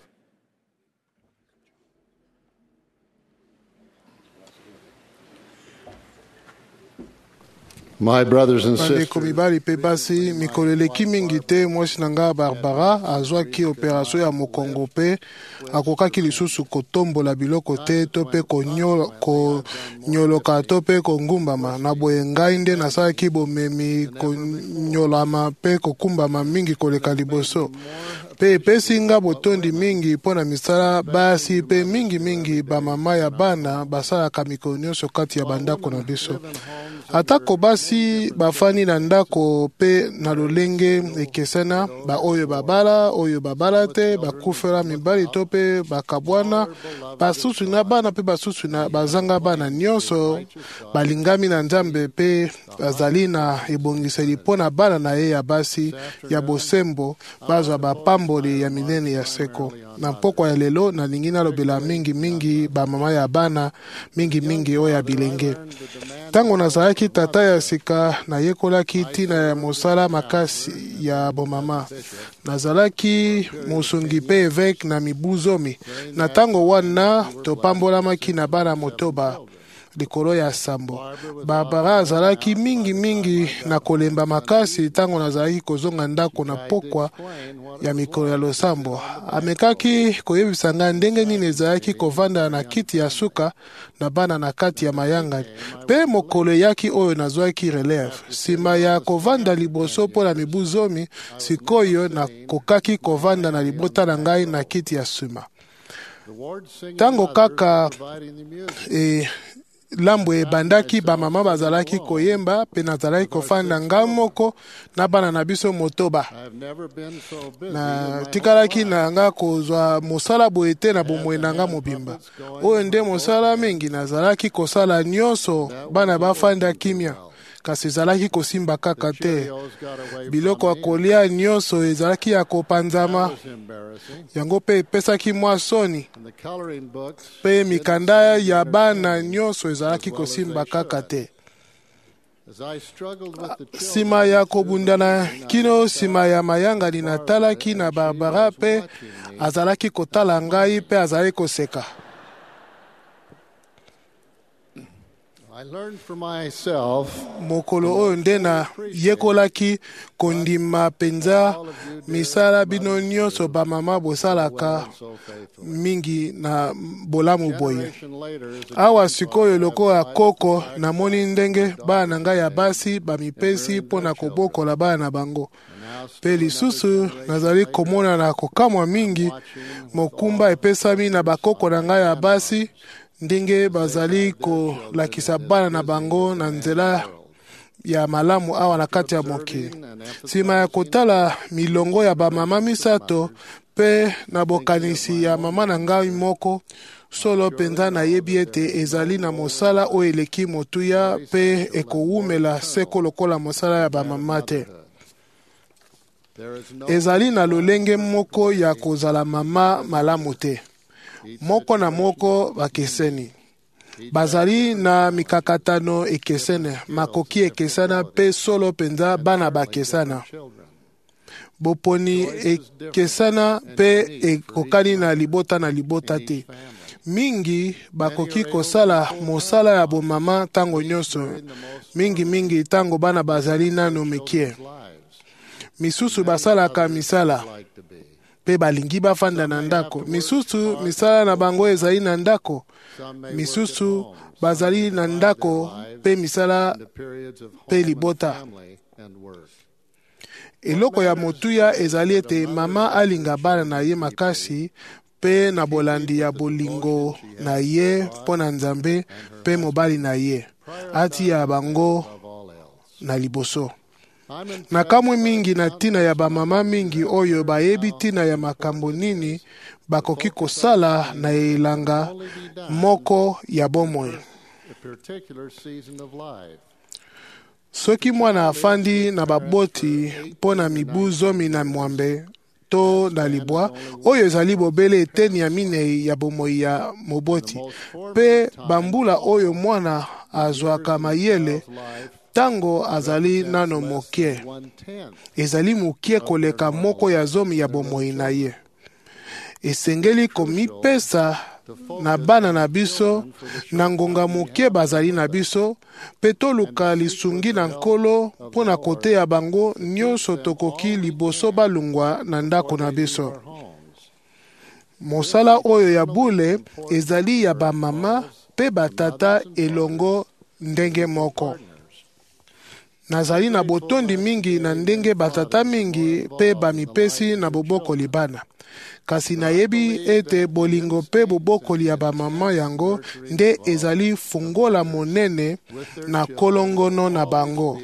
My brothers and sisters, bandeko mibali pe basi, mikolo eleki mingi te mwasi na nga Barbara azwaki operation ya mokongo pe akokaki lisusu kotombola biloko te to pe konyoloka to pe kongumbama. Na boye ngai nde nasalaki bomemi konyolama pe kokumbama mingi koleka liboso. Pe epesi nga botondi mingi mpona misala basi pe mingi mingi bamama ya bana basalaka mikolo nyonso kati ya bandako na biso. Atako basi bafani na ndako pe na lolenge ekesena, ba oyo babala oyo babala te, bakufela mibali to pe bakabwana, basusu na bana pe basusu na bazanga bana nyonso balingami na Nzambe pe bazali na ebongiseli mpona bana na ye ya basi ya bosembo bazwa bapamboli ya minene ya seko. Na mpoko ya lelo nalingi nalobela mingi mingi bamama ya bana mingi mingi oyo ya bilenge. Tango nazalaki tata ya sika nayekolaki tina ya mosala makasi ya bomama. Nazalaki mosungi pe evek na mibuzomi. Na tango wana topambolamaki na bana motoba likolo ya sambo. Barbara azalaki mingi mingi na kolemba makasi tango nazalaki kozonga ndako na pokwa ya mikolo ya losambo. Amekaki koyebisa nga ndenge nini ezalaki kovanda na kiti ya suka na bana na kati ya mayanga. Pe mokolo yaki oyo nazwaki relève. Sima ya kovanda liboso po na mibuzomi, sikoyo na kokaki kovanda na libota na ngai na kiti ya suma. Tango kaka e lambo ebandaki bamama bazalaki koyemba pe nazalaki kofanda nga moko na bana na biso motoba. Na tikalaki na nga kozwa mosala boye te na bomoi na nga mobimba. Oyo nde mosala mingi nazalaki kosala nyonso bana bafanda kimia. Kasi ezalaki kosimba kaka te. Biloko ya kolia nyonso ezalaki ya kopanzama. Yango pe epesaki mwa soni. Pe mikanda ya bana nyonso ezalaki kosimba kaka te. nsima ya kobundana kino nsima ya mayangani natalaki na Barbara mpe azalaki kotala ngai mpe azalaki koseka. Mokolo oyo nde na yekolaki kondima penza misala bino nyonso bamama bosalaka mingi na bolamu boye. Awa sikoyo lokola koko namoni ndenge bana ngai ya basi bamipesi mpo na kobokola bana bango. Pe lisusu nazali komona na kokamwa mingi mokumba epesami na bakoko na ngai ya basi ndenge bazali kolakisa bana na bango na nzela ya malamu awa na kati ya mokili. Nsima ya kotala milongo ya bamama misato pe na bokanisi ya mama na ngai moko, solo penza nayebi ete ezali na mosala oyo eleki motuya pe ekowumela seko lokola mosala ya bamama te. Ezali na lolenge moko ya kozala mama malamu te. Moko na moko bakeseni. Bazali na mikakatano ekesene, makoki ekesana pe solo penza bana bakesana. Boponi ekesana pe ekokani na libota na libota te. Mingi bakoki kosala mosala ya bomama tango nyonso. Mingi mingi tango bana bazali nano mikie. Misusu basalaka misala pe balingi bafanda na ndako. Misusu misala na bango ezali na ndako. Misusu bazali na ndako pe misala pe libota. Eloko ya motuya ezali ete mama alinga bana na ye makasi pe na bolandi ya bolingo na ye mpo na Nzambe pe mobali na ye ati ya bango na liboso. Na kamwe mingi na tina ya bamama mingi oyo bayebi tina ya makambo nini bakoki kosala na elanga moko ya bomoi. Soki mwana afandi na baboti mpo na mibu zomi na mwambe to na libwa oyo ezali bobele eteni ya minei ya bomoi ya moboti pe bambula oyo mwana azwaka mayele tango azali nano mokie. Ezali mokie koleka moko ya zomi ya bomoi na ye. Esengeli komipesa na bana na biso na ngonga mokie bazali na biso pe toluka lisungi na nkolo mpo na kote ya bango nyonso tokoki liboso balungwa na ndako na biso. Mosala oyo ya bule ezali ya bamama pe batata elongo ndenge moko. Nazali na botondi mingi na ndenge batata mingi pe bamipesi na bobokoli bana. Kasi nayebi ete bolingo pe bobokoli ya bamama yango nde ezali fungola monene na kolongono na bango.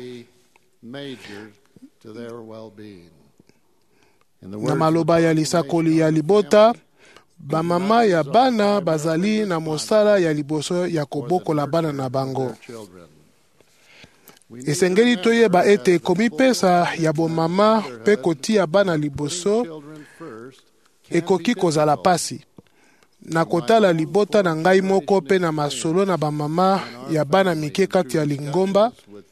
Na maloba ya lisakoli ya libota, bamama ya bana bazali na mosala ya liboso ya kobokola bana na bango. Esengeli toyeba ete komipesa ya bomama pe kotia bana liboso ekoki kozala pasi. Na kotala libota na ngai moko pe na masolo na bamama ya bana mike kati ya Lingomba,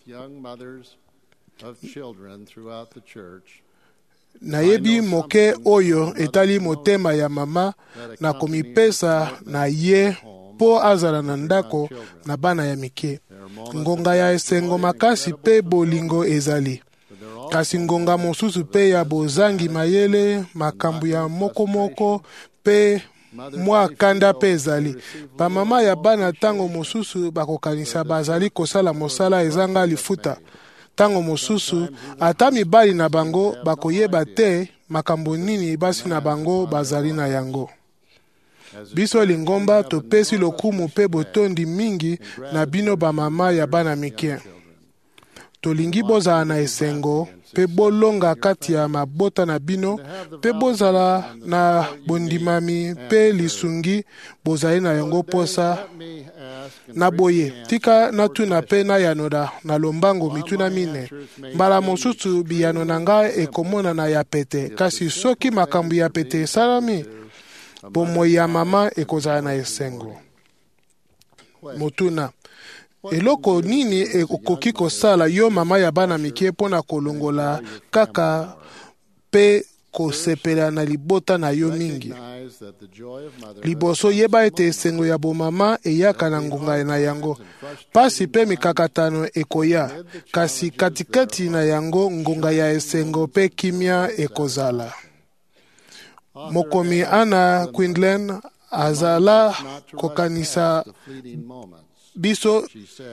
nayebi moke oyo etali motema ya mama na komipesa na ye po azala na ndako na bana ya mike. Ngonga ya esengo makasi pe bolingo ezali. Kasi ngonga mosusu pe ya bozangi mayele, makambu ya moko moko pe mwa kanda pe ezali. Bamama ya bana tango mosusu bakokanisa bazali kosala mosala ezanga lifuta. Tango mosusu ata mibali na bango bakoyeba te makambo nini basi na bango bazali na yango. Biso Lingomba topesi lokumu pe botondi mingi na bino bamama ya bana mike. Tolingi bozala na esengo pe bolonga kati ya mabota na bino pe bozala na bondimami pe lisungi bozali na yango posa na boye. Tika natuna pe na yanoda na lombango mituna mine. Mbala mosusu biyano na ngai ekomona na ya pete. Kasi soki makambu ya pete esalami, bomoi ya mama ekozala na esengo. Motuna, eloko nini okoki kosala yo mama ya bana mike mpo na kolongola kaka mpe kosepela na libota na yo mingi. Liboso yeba ete esengo ya bomama eyaka na ngonga na yango. Pasi mpe mikakatano ekoya, kasi katikati na yango ngonga ya esengo mpe kimia ekozala. Mokomi Anna Quindlen azala kokanisa biso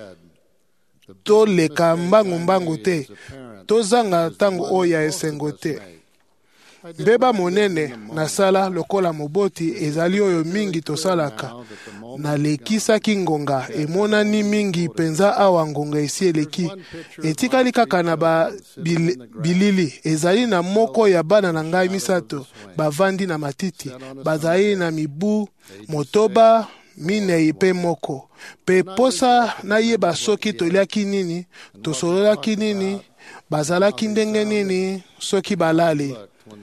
toleka mbangu mbangu te, tozanga ntango oyo ya esengo te. Mbeba monene nasala lokola moboti ezali oyo mingi tosalaka. Nalekisaki ngonga emonani mingi penza awa ngonga esi eleki. Etikali kaka na ba bil, bilili ezali na moko ya bana na ngai misato bavandi na matiti bazali na mibu motoba minei pe moko pe posa na yeba soki toliaki nini tosololaki nini bazalaki ndenge nini soki balali.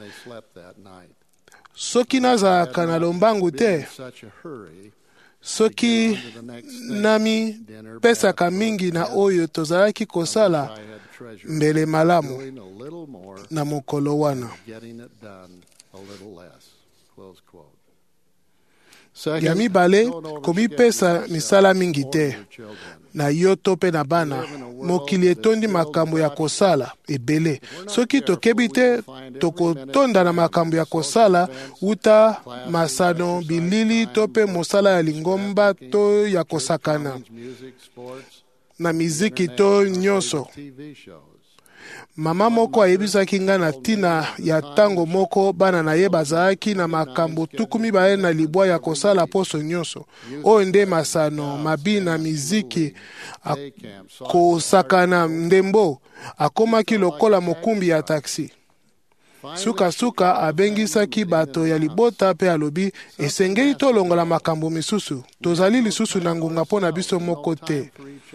Soki nazalaka na lombangu te, soki nami pesaka mingi na oyo tozalaki kosala mbele malamu na mokolo wana. Ya mibale komipesa misala mingi te na yo to pe na bana mokili etondi makambo ya kosala ebele. Soki tokebi te tokotonda na makambo ya kosala uta masano bilili to pe mosala ya lingomba to ya kosakana na miziki to nyonso. Mama moko ayebisaki nga na tina ya tango moko bana na ye bazalaki na makambo tuku mibale na libwa ya kosala poso nyonso. Oyo nde masano, mabina, miziki, kosakana ndembo, akomaki lokola mokumbi ya taksi. Suka suka abengisaki bato ya libota pe alobi esengeli tolongola makambo misusu. Tozali lisusu na ngonga mpo na biso moko te.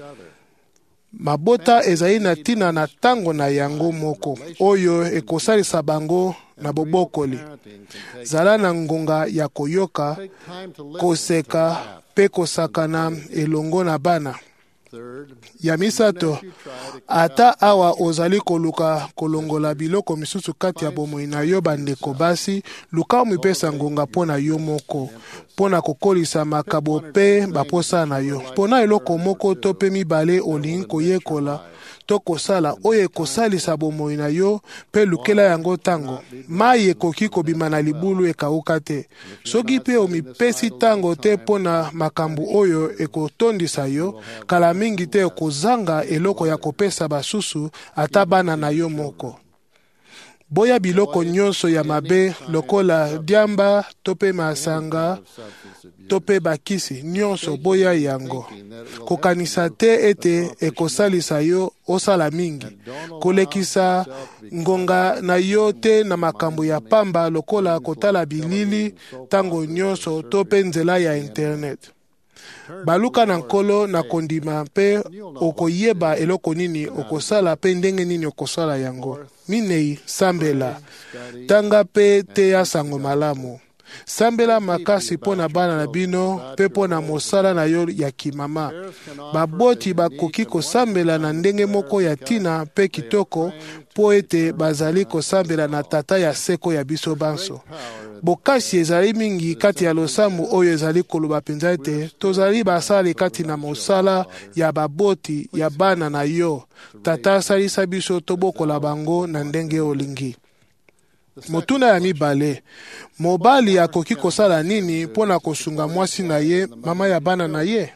Mabota ezali na tina na tango na yango moko oyo ekosalisa bango na bobokoli. Zala na ngonga ya koyoka, koseka pe kosakana elongo na bana. Ya misato, ata awa ozali koluka kolongola biloko misusu kati ya bomoi na yo bandeko basi, luka omipesa ngonga pona yo moko, pona kokolisa makabo pe baposa na yo. Pona eloko moko to pe mibale olingi koyekola, to kosala oyo ekosalisa bomoi na yo pe lukela yango tango. Mai ekoki kobima na libulu ekauka te. Soki pe omipesi tango te pona makambu oyo ekotondisa yo, kala mingi te okozanga eloko ya kopesa basusu ata bana na yo moko. Boya biloko nyonso ya mabe lokola diamba tope masanga tope bakisi nyonso boya yango. Kokanisa te ete ekosalisa yo osala mingi. Kolekisa ngonga na yo te na makambo ya pamba lokola kotala bilili tango nyonso tope nzela ya internet. Baluka na nkolo na kondima pe okoyeba eloko nini okosala pe ndenge nini okosala yango. Minei sambela tanga pe te ya sango malamu. Sambela makasi pona bana na bino pe pona mosala na yo ya kimama. Baboti bakoki kosambela na ndenge moko ya tina pe kitoko po ete bazali kosambela na tata ya seko ya biso banso. Bokasi ezali mingi kati ya losambu oyo ezali koloba penza ete tozali basali kati na mosala ya baboti ya bana na yo. Tata asalisa biso tobokola bango na ndenge olingi. Motuna ya mibale, mobali akoki kosala nini pona kosunga mwasi na ye, mama ya bana na ye?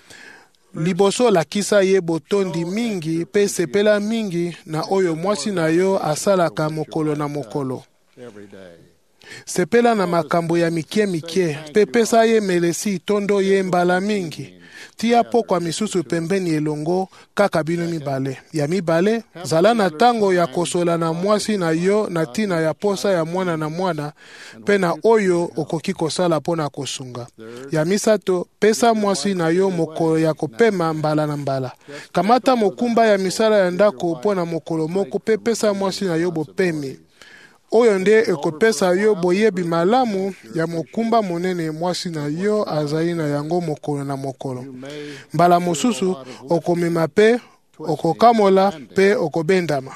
Liboso lakisa ye botondi mingi pe sepela mingi na oyo mwasi na yo asalaka mokolo na mokolo. Sepela na makambo ya mikie mikie, pe pesa ye melesi tondo ye mbala mingi. Tia pokwa misusu pembeni elongo kaka bino mibale. Ya mibale, zala na tango ya kosola na mwasi na yo na tina ya posa ya mwana na mwana, pe na oyo okoki kosala pona kosunga. Ya misato, pesa mwasi na yo mokolo ya kopema mbala na mbala. Kamata mokumba ya misala ya ndako pona mokolo moko pe pesa mwasi na yo bopemi. oyo nde ekopesa yo boyebi malamu ya mokumba monene mwasi na yo azali na yango mokolo na mokolo. Mbala mosusu okomema mpe okokamola mpe okobendama.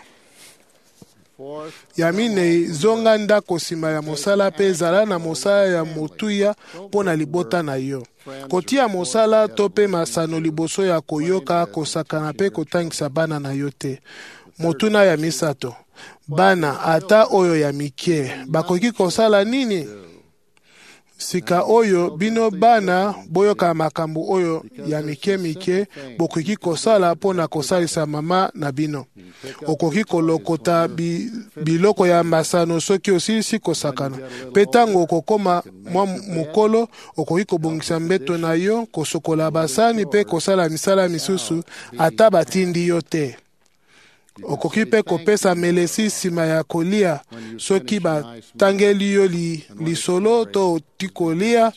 Ya minei, zonga ndako nsima ya mosala mpe ezala na mosala ya motuya mpo na libota na yo. Kotia mosala to mpe masano liboso ya koyoka kosakana mpe kotangisa bana na yo te. Motuna ya misato, bana ata oyo ya mike bakoki kosala nini? Sika oyo bino bana boyoka makambo oyo ya mike mike bokoki kosala mpo na kosalisa mama na bino. Okoki kolokota bi, biloko ya masano soki osilisi kosakana. Pe tango okokoma mwa mokolo okoki kobongisa mbeto na yo, kosokola basani pe kosala misala misusu ata batindi yo te. Okoki mpe kopesa melesi nsima ya kolia soki batangeli yo li, lisolo to oti kolia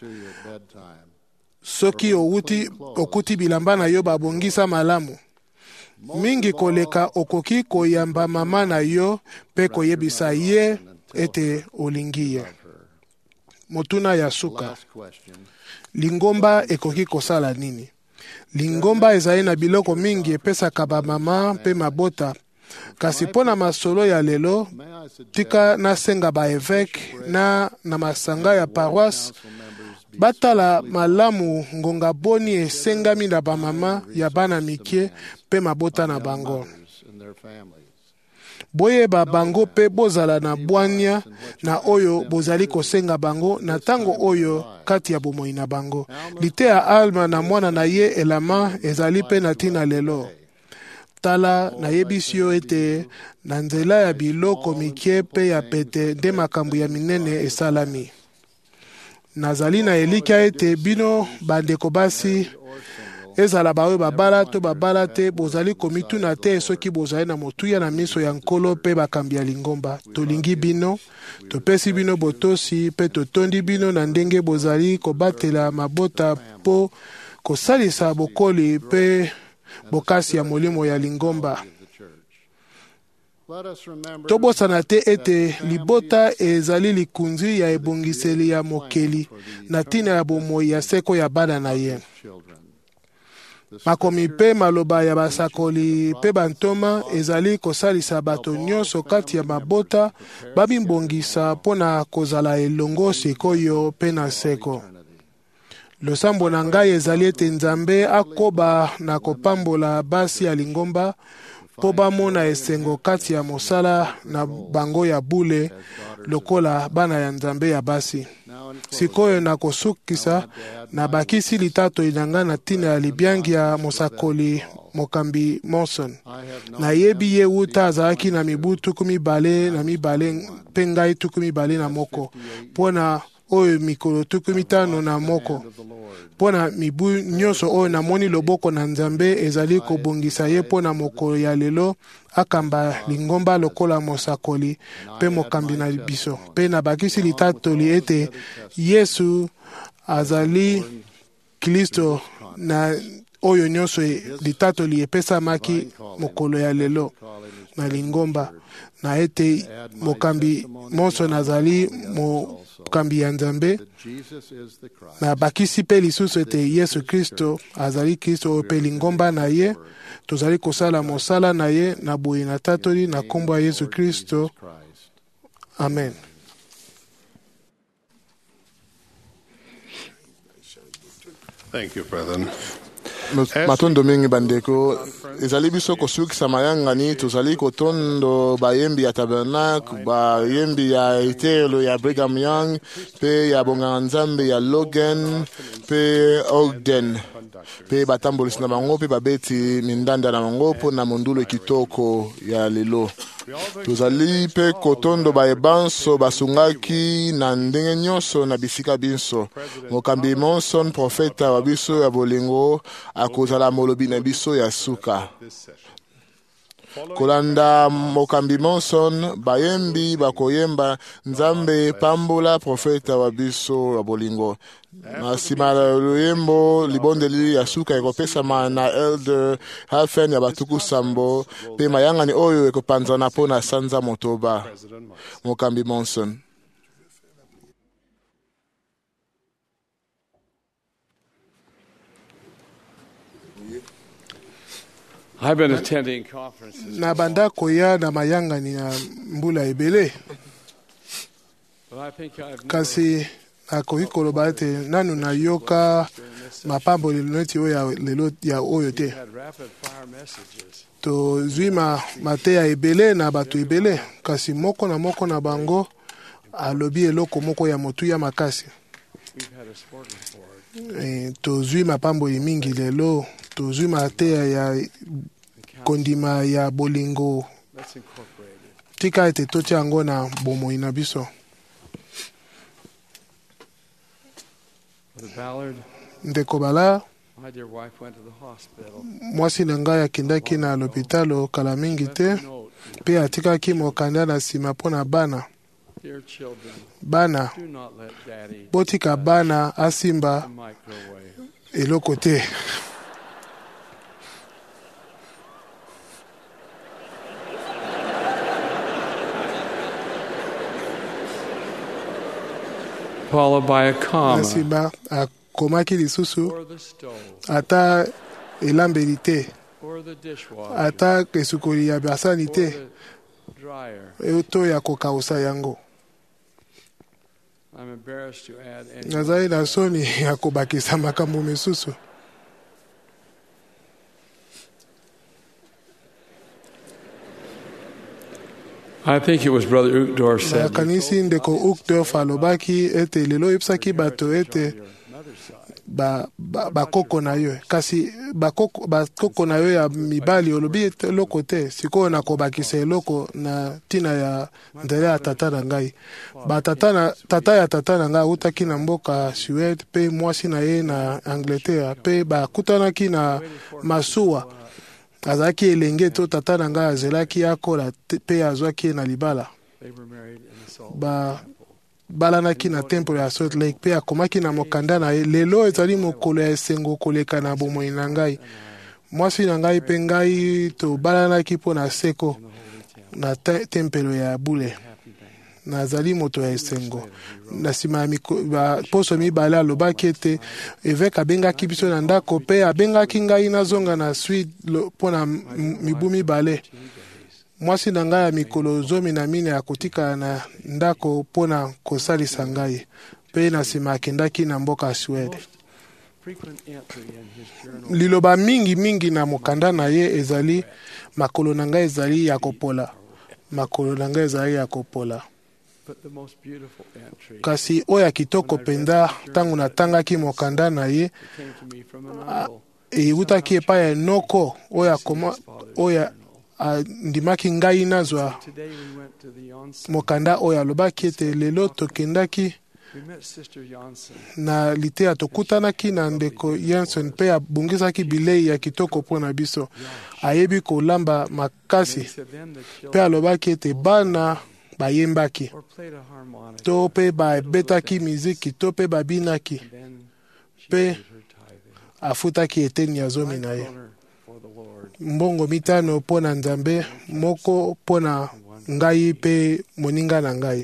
soki outi, okuti bilamba na yo babongisa malamu. Mingi koleka okoki koyamba mama na yo mpe koyebisa ye ete olingi ye. Motuna ya suka, lingomba ekoki kosala nini? Lingomba ezali na biloko mingi epesaka bamama mpe mabota. Kasi pona masolo ya lelo, tika nasenga ba evêque na na masanga ya paroisse, batala malamu ngonga boni esengami na bamama ya bana mike pe mabota na bango. Boyeba bango pe bozala na bwania na oyo bozali kosenga bango na tango oyo kati ya bomoi na bango. Lite ya Alma na mwana na ye Elama ezali pe na tina lelo. Tala na yebisi yo ete na nzela ya biloko mike pe ya pete nde makambo ya minene esalami. Nazali na elikya ete bino bandeko basi ezala baoyo babala to babala te bozali komituna te soki bozali na motuya na miso ya nkolo pe bakambi ya lingomba. Tolingi bino, topesi bino botosi pe totondi bino na ndenge bozali kobatela mabota po kosalisa bokoli pe bokasi ya molimo ya lingomba. Tobosana te ete libota ezali likunzi ya ebongiseli ya mokeli na tina ya bomoi ya seko ya bana na ye. Makomi pe maloba ya basakoli pe bantoma ezali kosalisa bato nyonso kati ya mabota babimbongisa pona kozala elongo sikoyo pe na seko. Losambo na ngai ezali ete Nzambe akoba na kopambola basi ya lingomba po bamona esengo kati ya mosala na bango ya bule lokola bana ya Nzambe ya basi. Sikoyo na kosukisa na bakisi litato inanga na tina ya libiangi ya mosakoli mokambi Monson. Na yebi ye uta azalaki na mibu tukumi bale na mibale pengai tukumi bale na moko. Pona oyo mikolo tukumi tano na moko. Pona mibu nyonso oyo na moni loboko na Nzambe ezali kobongisa ye pona mokolo ya lelo akamba lingomba lokola mosakoli pe mokambi na biso. Pe na bakisi litatoli ete Yesu azali Kristo na oyo nyonso litatoli epesamaki mokolo ya lelo na lingomba na ete mokambi Monson azali mo kambi ya Nzambe na bakisi pe lisusu ete Yesu Kristo azali Kristo pe lingomba na ye tozali kosala mosala na ye na boye na tatoli na kombo ya Yesu Kristo. Amen. Thank you, brethren. Matondo mingi bandeko ezali biso kosukisa mayangani tozali kotondo bayembi ya tabernacle bayembi ya itelo ya Brigham Young pe ya bonganga Nzambe ya Logan pe Ogden pe batambolisi na bango pe babeti mindanda na bango po na mondulo kitoko ya lelo. Tozali pe kotondo bayebanso basungaki na ndenge nyonso na bisika binso. Mokambi Monson profeta wa biso ya bolingo akozala molobi na biso ya suka. kolanda mokambi monson bayembi bakoyemba nzambe pambola profeta wa biso wa bolingo. Na nsima ya luyembo libondeli ya suka ekopesama na elder halfen ya batuku sambo pe mayangani oyo ekopanzana mpo na sanza motoba. Mokambi monson. I've been attending conferences. Na banda koya na mayangani ya mbula ebele. Kasi akoki koloba ete nanu na yoka mapambo leloneti oyo lelo ya oyo te. Tozwi ma mateya ebele na bato ebele kasi moko na moko na bango alobi eloko moko ya motuya makasi. E, tozwi mapambo mingi lelo, tozwi mateya ya kondima ya bolingo. Tika ete toti yango na bomoi na biso. Ndeko Bala, mwasi na ngai akendaki na lopitalo kala mingi te, pe atikaki mokanda na nsima mpo na bana. Bana, botika bana asimba eloko te. Followed by a comma. Nasiba akomaki lisusu ata elambeli te, ata esukoli ya basani te, eto ya kokausa yango. Nazali na soni ya kobakisa makambo misusu. I think it was Brother Uchtdorf said. Kanisi ndeko Uchtdorf alobaki ete lelo ipsaki bato ete ba bakoko na yo kasi bakoko bakoko na yo ya mibali olobi ete loko te siko na kobakisa eloko na tina ya ndele ya tata na ngai. Ba tata na tata ya tata na ngai utaki na mboka Suède pe mwasi na ye na Angleterre pe bakutanaki na masuwa. Azaki elenge to tata na ngai azelaki akola pe azwaki na libala. Ba balanaki na temple ya Salt Lake pe akomaki na mokanda na ye. Lelo ezali mokolo ya esengo koleka na bomoi na ngai. Mwasi na ngai pe ngai to balanaki mpo na seko na temple ya bule. Nazali moto ya esengo. Na nsima ya poso mibale alobaki ete eveke abengaki biso na ndako pe abengaki ngai nazonga na suite mpo na mibu mibale. Mwasi na ngai ya mikolo zomi na mine akotika na ndako mpo na kosalisa ngai pe na nsima akendaki na mboka Suède. Liloba mingi mingi na mokanda na ye ezali makolo na ngai ezali ya kopola. Makolo na ngai ezali ya kopola. Kasi oya kitoko penda tangu natangaki mokanda na ye eutaki epai ya noko oya koma oya ndimaki ngai nazwa mokanda oya alobaki ete lelo tokendaki na litea tokutanaki na ndeko Jansen pe abungisaki bilei ya kitoko mpo na biso. Ayebi kolamba makasi pe alobaki ete bana bayembaki to pe babetaki miziki to pe babinaki pe afutaki eteni ya zomi na ye. Mbongo mitano mpo na Nzambe, moko mpo na ngai pe moninga na ngai.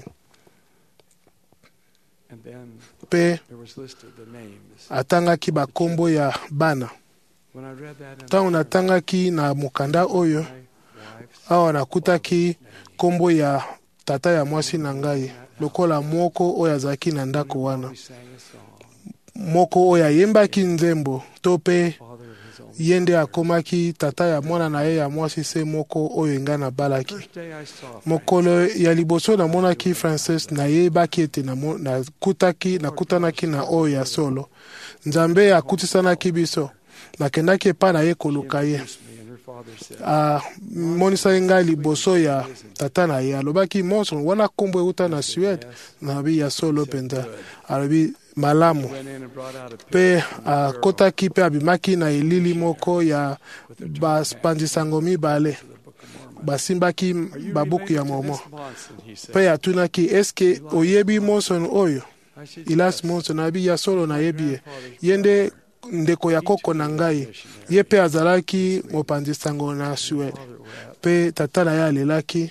Pe atangaki bakombo ya bana. Tango natangaki na mokanda oyo awa nakutaki kombo ya tata ya mwasi na ngai lokola moko oyo azalaki na ndako wana. Moko oyo ayembaki nzembo to pe yende akomaki tata ya mwana na ye ya mwasi se moko oyo nga na balaki. Mokolo ya liboso na monaki Francis na ye baki ete na, na kutaki na kutanaki na oyo ya solo. Nzambe akutisanaki biso na kendaki epa na ye koluka ye. A monisa ngai liboso ya tata na ye alobaki monso wana kombo euta na Suède na bi ya solo penda alobi malamu pe akotaki pe abimaki na elili moko ya baspanzisango mibale basimbaki babuku ya Mormon. Pe atunaki, eske oyebi Monson oyo? Ilas Monson abi ya solo na yebi yende ndeko ya koko na ngai. Ye pe azalaki mopanzi sango na Suède. Pe tata na ye alelaki.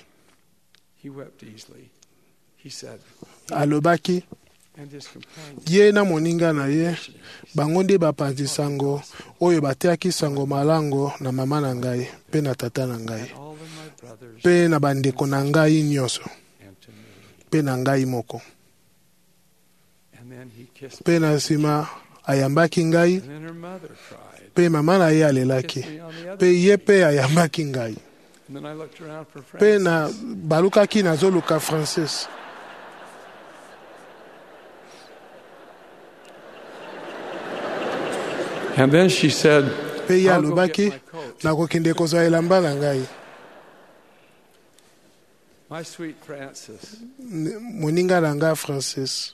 Alobaki ye na moninga na ye bango nde bapanzi sango oyo bateaki sango malango na mama na ngai pe na tata na ngai pe na bandeko na ngai nyonso pe na ngai moko. Pe na nsima ayambaki ngai pe mama na ye alelaki pe ye pe ayambaki ngai pe na balukaki nazoluka Francis. And then she said, pe ye alobaki nakokende kozwa elamba na ngai. My sweet Francis, moninga na ngai Francis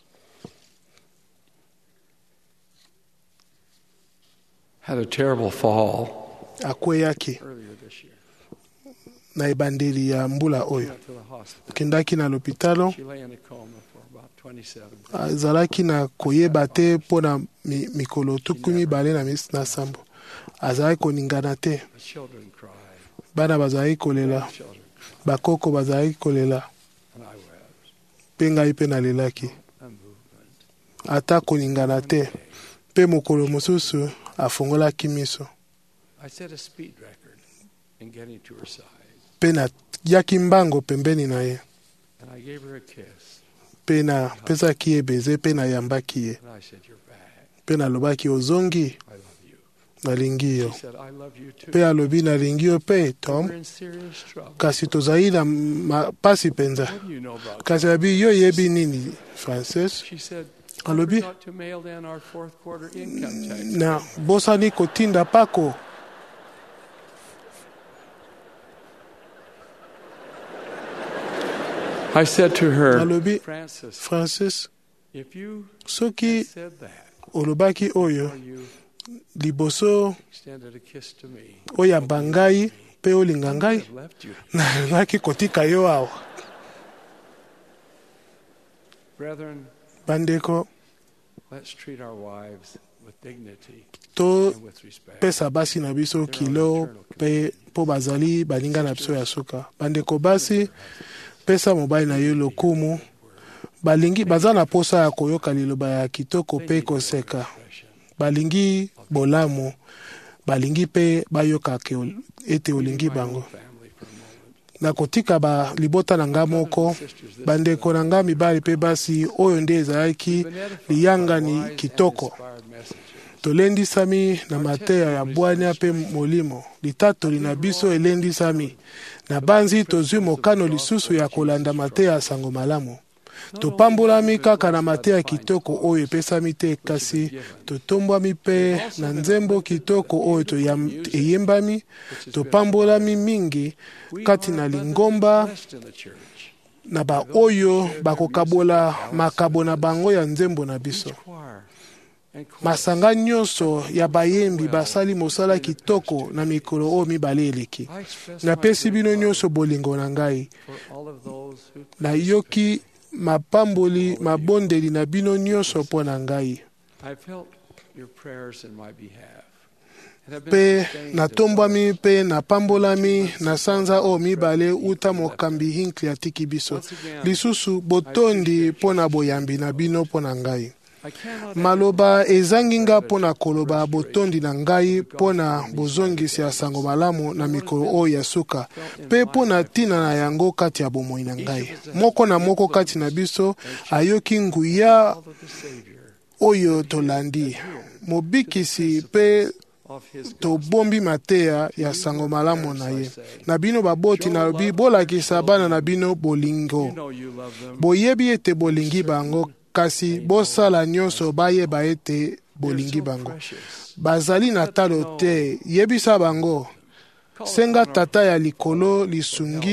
had a terrible fall akweyaki earlier this year. na ebandeli ya mbula oyo. Kendaki na lopitalo, She lay in a coma for about twenty-seven days. azalaki na koyeba te mpo na mi, mikolo tuku mibale na misi na sambo. Azalaki koningana te. The children cried, Bana bazalaki kolela, children, bakoko bazalaki kolela, and I wept. pe ngai pe nalelaki. A movement. Ata koningana te, pe mokolo mosusu afungolaki miso. I set a speed record in getting to her side, Pe na yaki mbango pembeni na ye. and I gave her a kiss, Pe na pesaki ye beze pe na yambaki ye. and I said, "You're back. Pe nalobaki ozongi, I love you." nalingi yo. She said, "I love you too." Pe alobi nalingi yo pe Tom, We're in serious trouble. kasi tozali na mapasi penza. What do you know about Kasi abi yo yebi nini Francis? She said, "I Alobi forgot to mail in our fourth quarter income tax." na bosani kotinda pako. I said to her, Alobi "Francis, Francis, if you soki said that, olobaki oyo or you liboso extended a kiss to me, oyamba ngai pe olinga I ngai have left you." nalingaki kotika yo awa. Brethren, Bandeko, let's treat our wives with dignity to and with respect. pesa basi na biso kilo pe po bazali baninga na biso ya suka. Bandeko basi pesa mobali na yo lokumu balingi baza na posa ya koyoka liloba ya kitoko pe koseka. Balingi bolamu, balingi pe bayoka ke ete olingi bango. Na kotika ba libota na nga moko, bandeko na nga mibali pe basi oyo nde ezalaki liyangani kitoko. Tolendisami na mateya ya bwania pe molimo, litatoli na biso elendisami. Na banzi tozwi mokano lisusu ya kolanda mateya ya sango malamu. Topambolami kaka na mateya kitoko oyo epesami te, kasi totombwami pe na nzembo kitoko oyo eyembami. Topambolami mingi kati na lingomba na ba oyo bakokabola makabo na bango ya nzembo na biso. Masanga nyonso ya bayembi basali mosala kitoko na mikolo oyo mibale eleki. Napesi bino nyonso bolingo na ngai. Na yoki mapamboli mabondeli na bino nyonso mpo na ngai. Pe natombwami pe napambolami na sanza o mibale uta mokambi hinkli atiki biso. Lisusu botondi mpo na boyambi na bino mpo na ngai. Maloba ezanginga mpo na koloba botondi na ngai mpo na bozongisi ya sango malamu na mikolo oyo ya suka, pe mpo na ntina na yango kati ya bomoi na ngai. Moko na moko kati na biso ayoki nguya oyo tolandi. Mobikisi pe tobombi mateya ya sango malamu na ye. Na bino baboti na lobi bolakisa bana na bino bolingo. Boyebi ete bolingi bango, kasi bosala nyonso bayeba ete bolingi bango. Bazali na talo te, yebisa bango. Senga tata ya likolo lisungi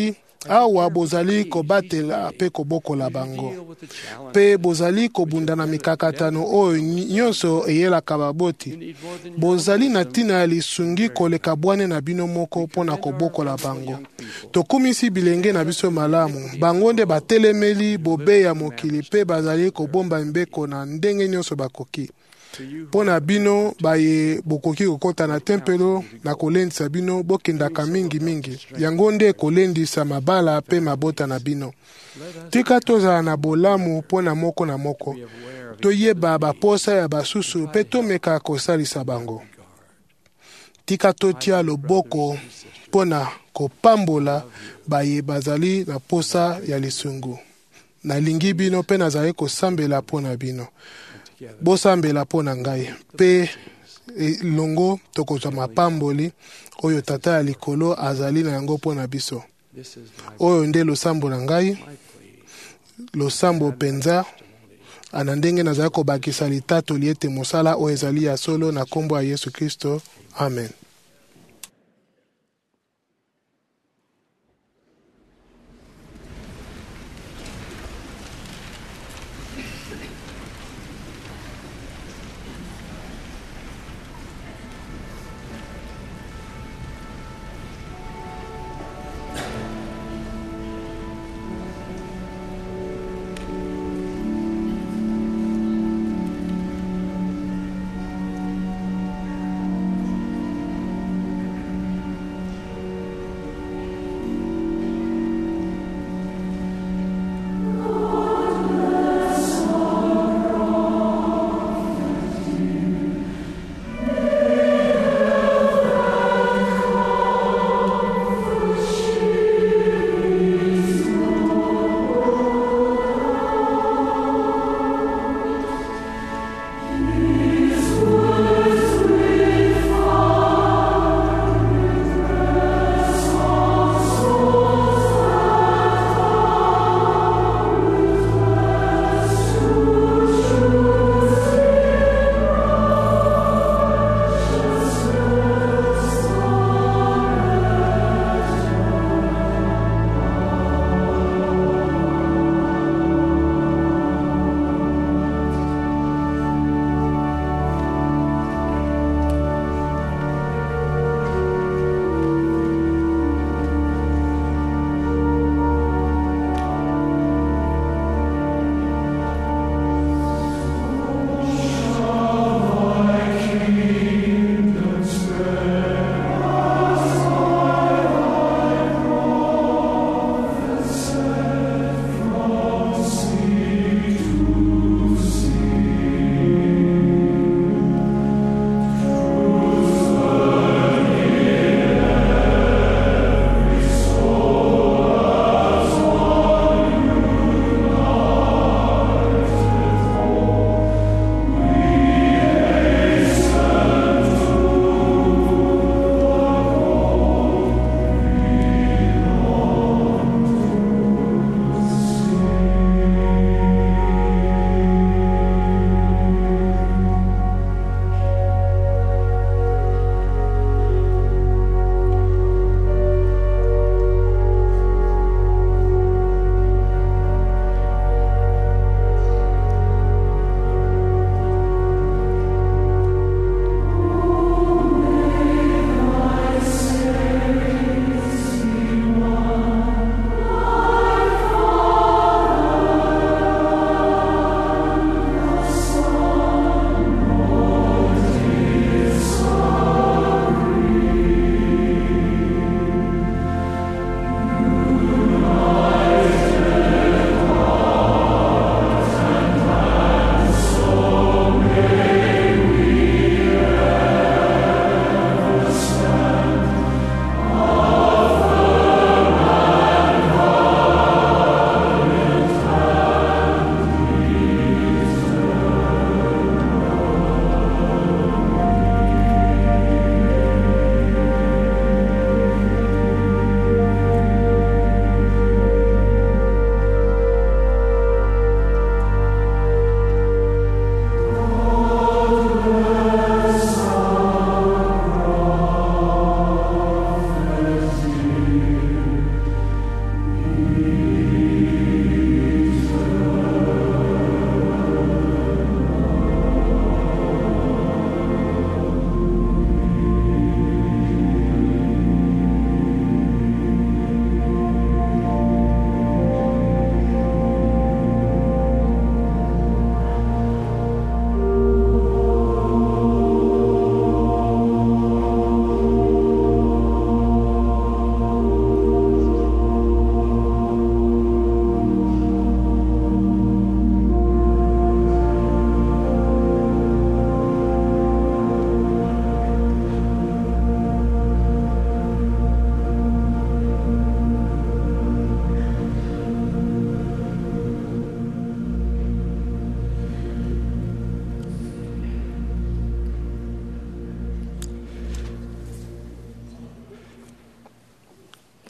awa bozali kobatela mpe kobokola bango mpe bozali kobunda na mikakatano oyo nyonso eyelaka baboti. Bozali na ntina ya lisungi koleka bwane na bino moko mpo na kobokola bango. Tokumisi bilenge na biso malamu, bango nde batelemeli bobeya mokili mpe bazali kobomba mbeko na ndenge nyonso bakoki. Mpo na bino baye bokoki kokota na tempelo na kolendisa bino bokendaka mingi mingi, yango nde kolendisa mabala mpe mabota na bino. Tika tozala na bolamu mpo na moko na moko, toyeba baposa ya basusu mpe tomeka kosalisa bango. Tika totia loboko mpo na kopambola baye bazali na posa ya lisungu. Nalingi bino mpe nazali kosambela mpo na bino. Bosambela mpo na ngai mpe longo tokozwa mapamboli oyo tata ya likolo azali na yango mpo na biso. Oyo nde losambo na ngai, losambo penza ana ndenge nazali kobakisa litatoli ete mosala oyo ezali ya solo na kombo ya Yesu Kristo. Amen.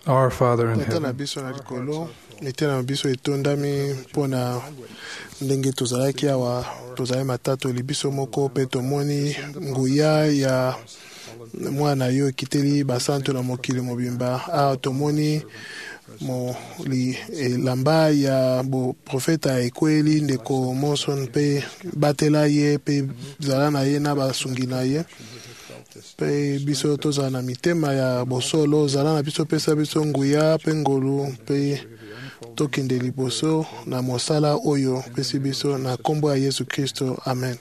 Our Father in Tata na heaven, biso na likolo mitema na biso etondami mpona ndenge tozalaki awa tozali matatoli biso moko mpe tomoni nguya ya mwana yo ekiteli basantu na mokili mobimba awa tomoni mo li elamba ya bo profeta ekweli ndeko Monson mpe batela ye mpe zala na ye na basungi na ye mpe biso tozala na mitema ya bosolo zala na biso pesa biso nguya mpe ngolu mpe tokende liboso na mosala oyo pesi biso na kombo ya Yesu Kristo, amen.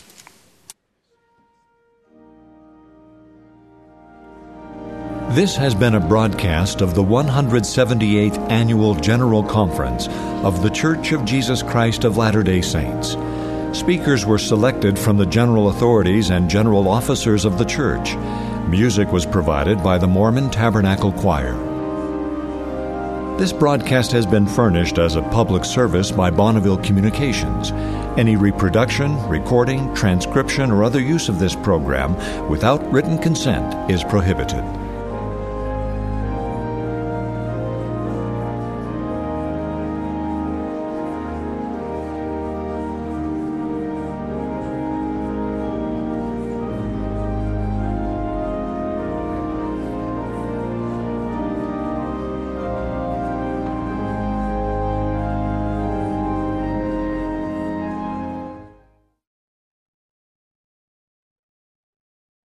This has been a broadcast of the one hundred seventy-eighth Annual General Conference of The Church of Jesus Christ of Latter-day Saints. Speakers were selected from the general authorities and general officers of the church. Music was provided by the Mormon Tabernacle Choir. This broadcast has been furnished as a public service by Bonneville Communications. Any reproduction, recording, transcription, or other use of this program without written consent is prohibited.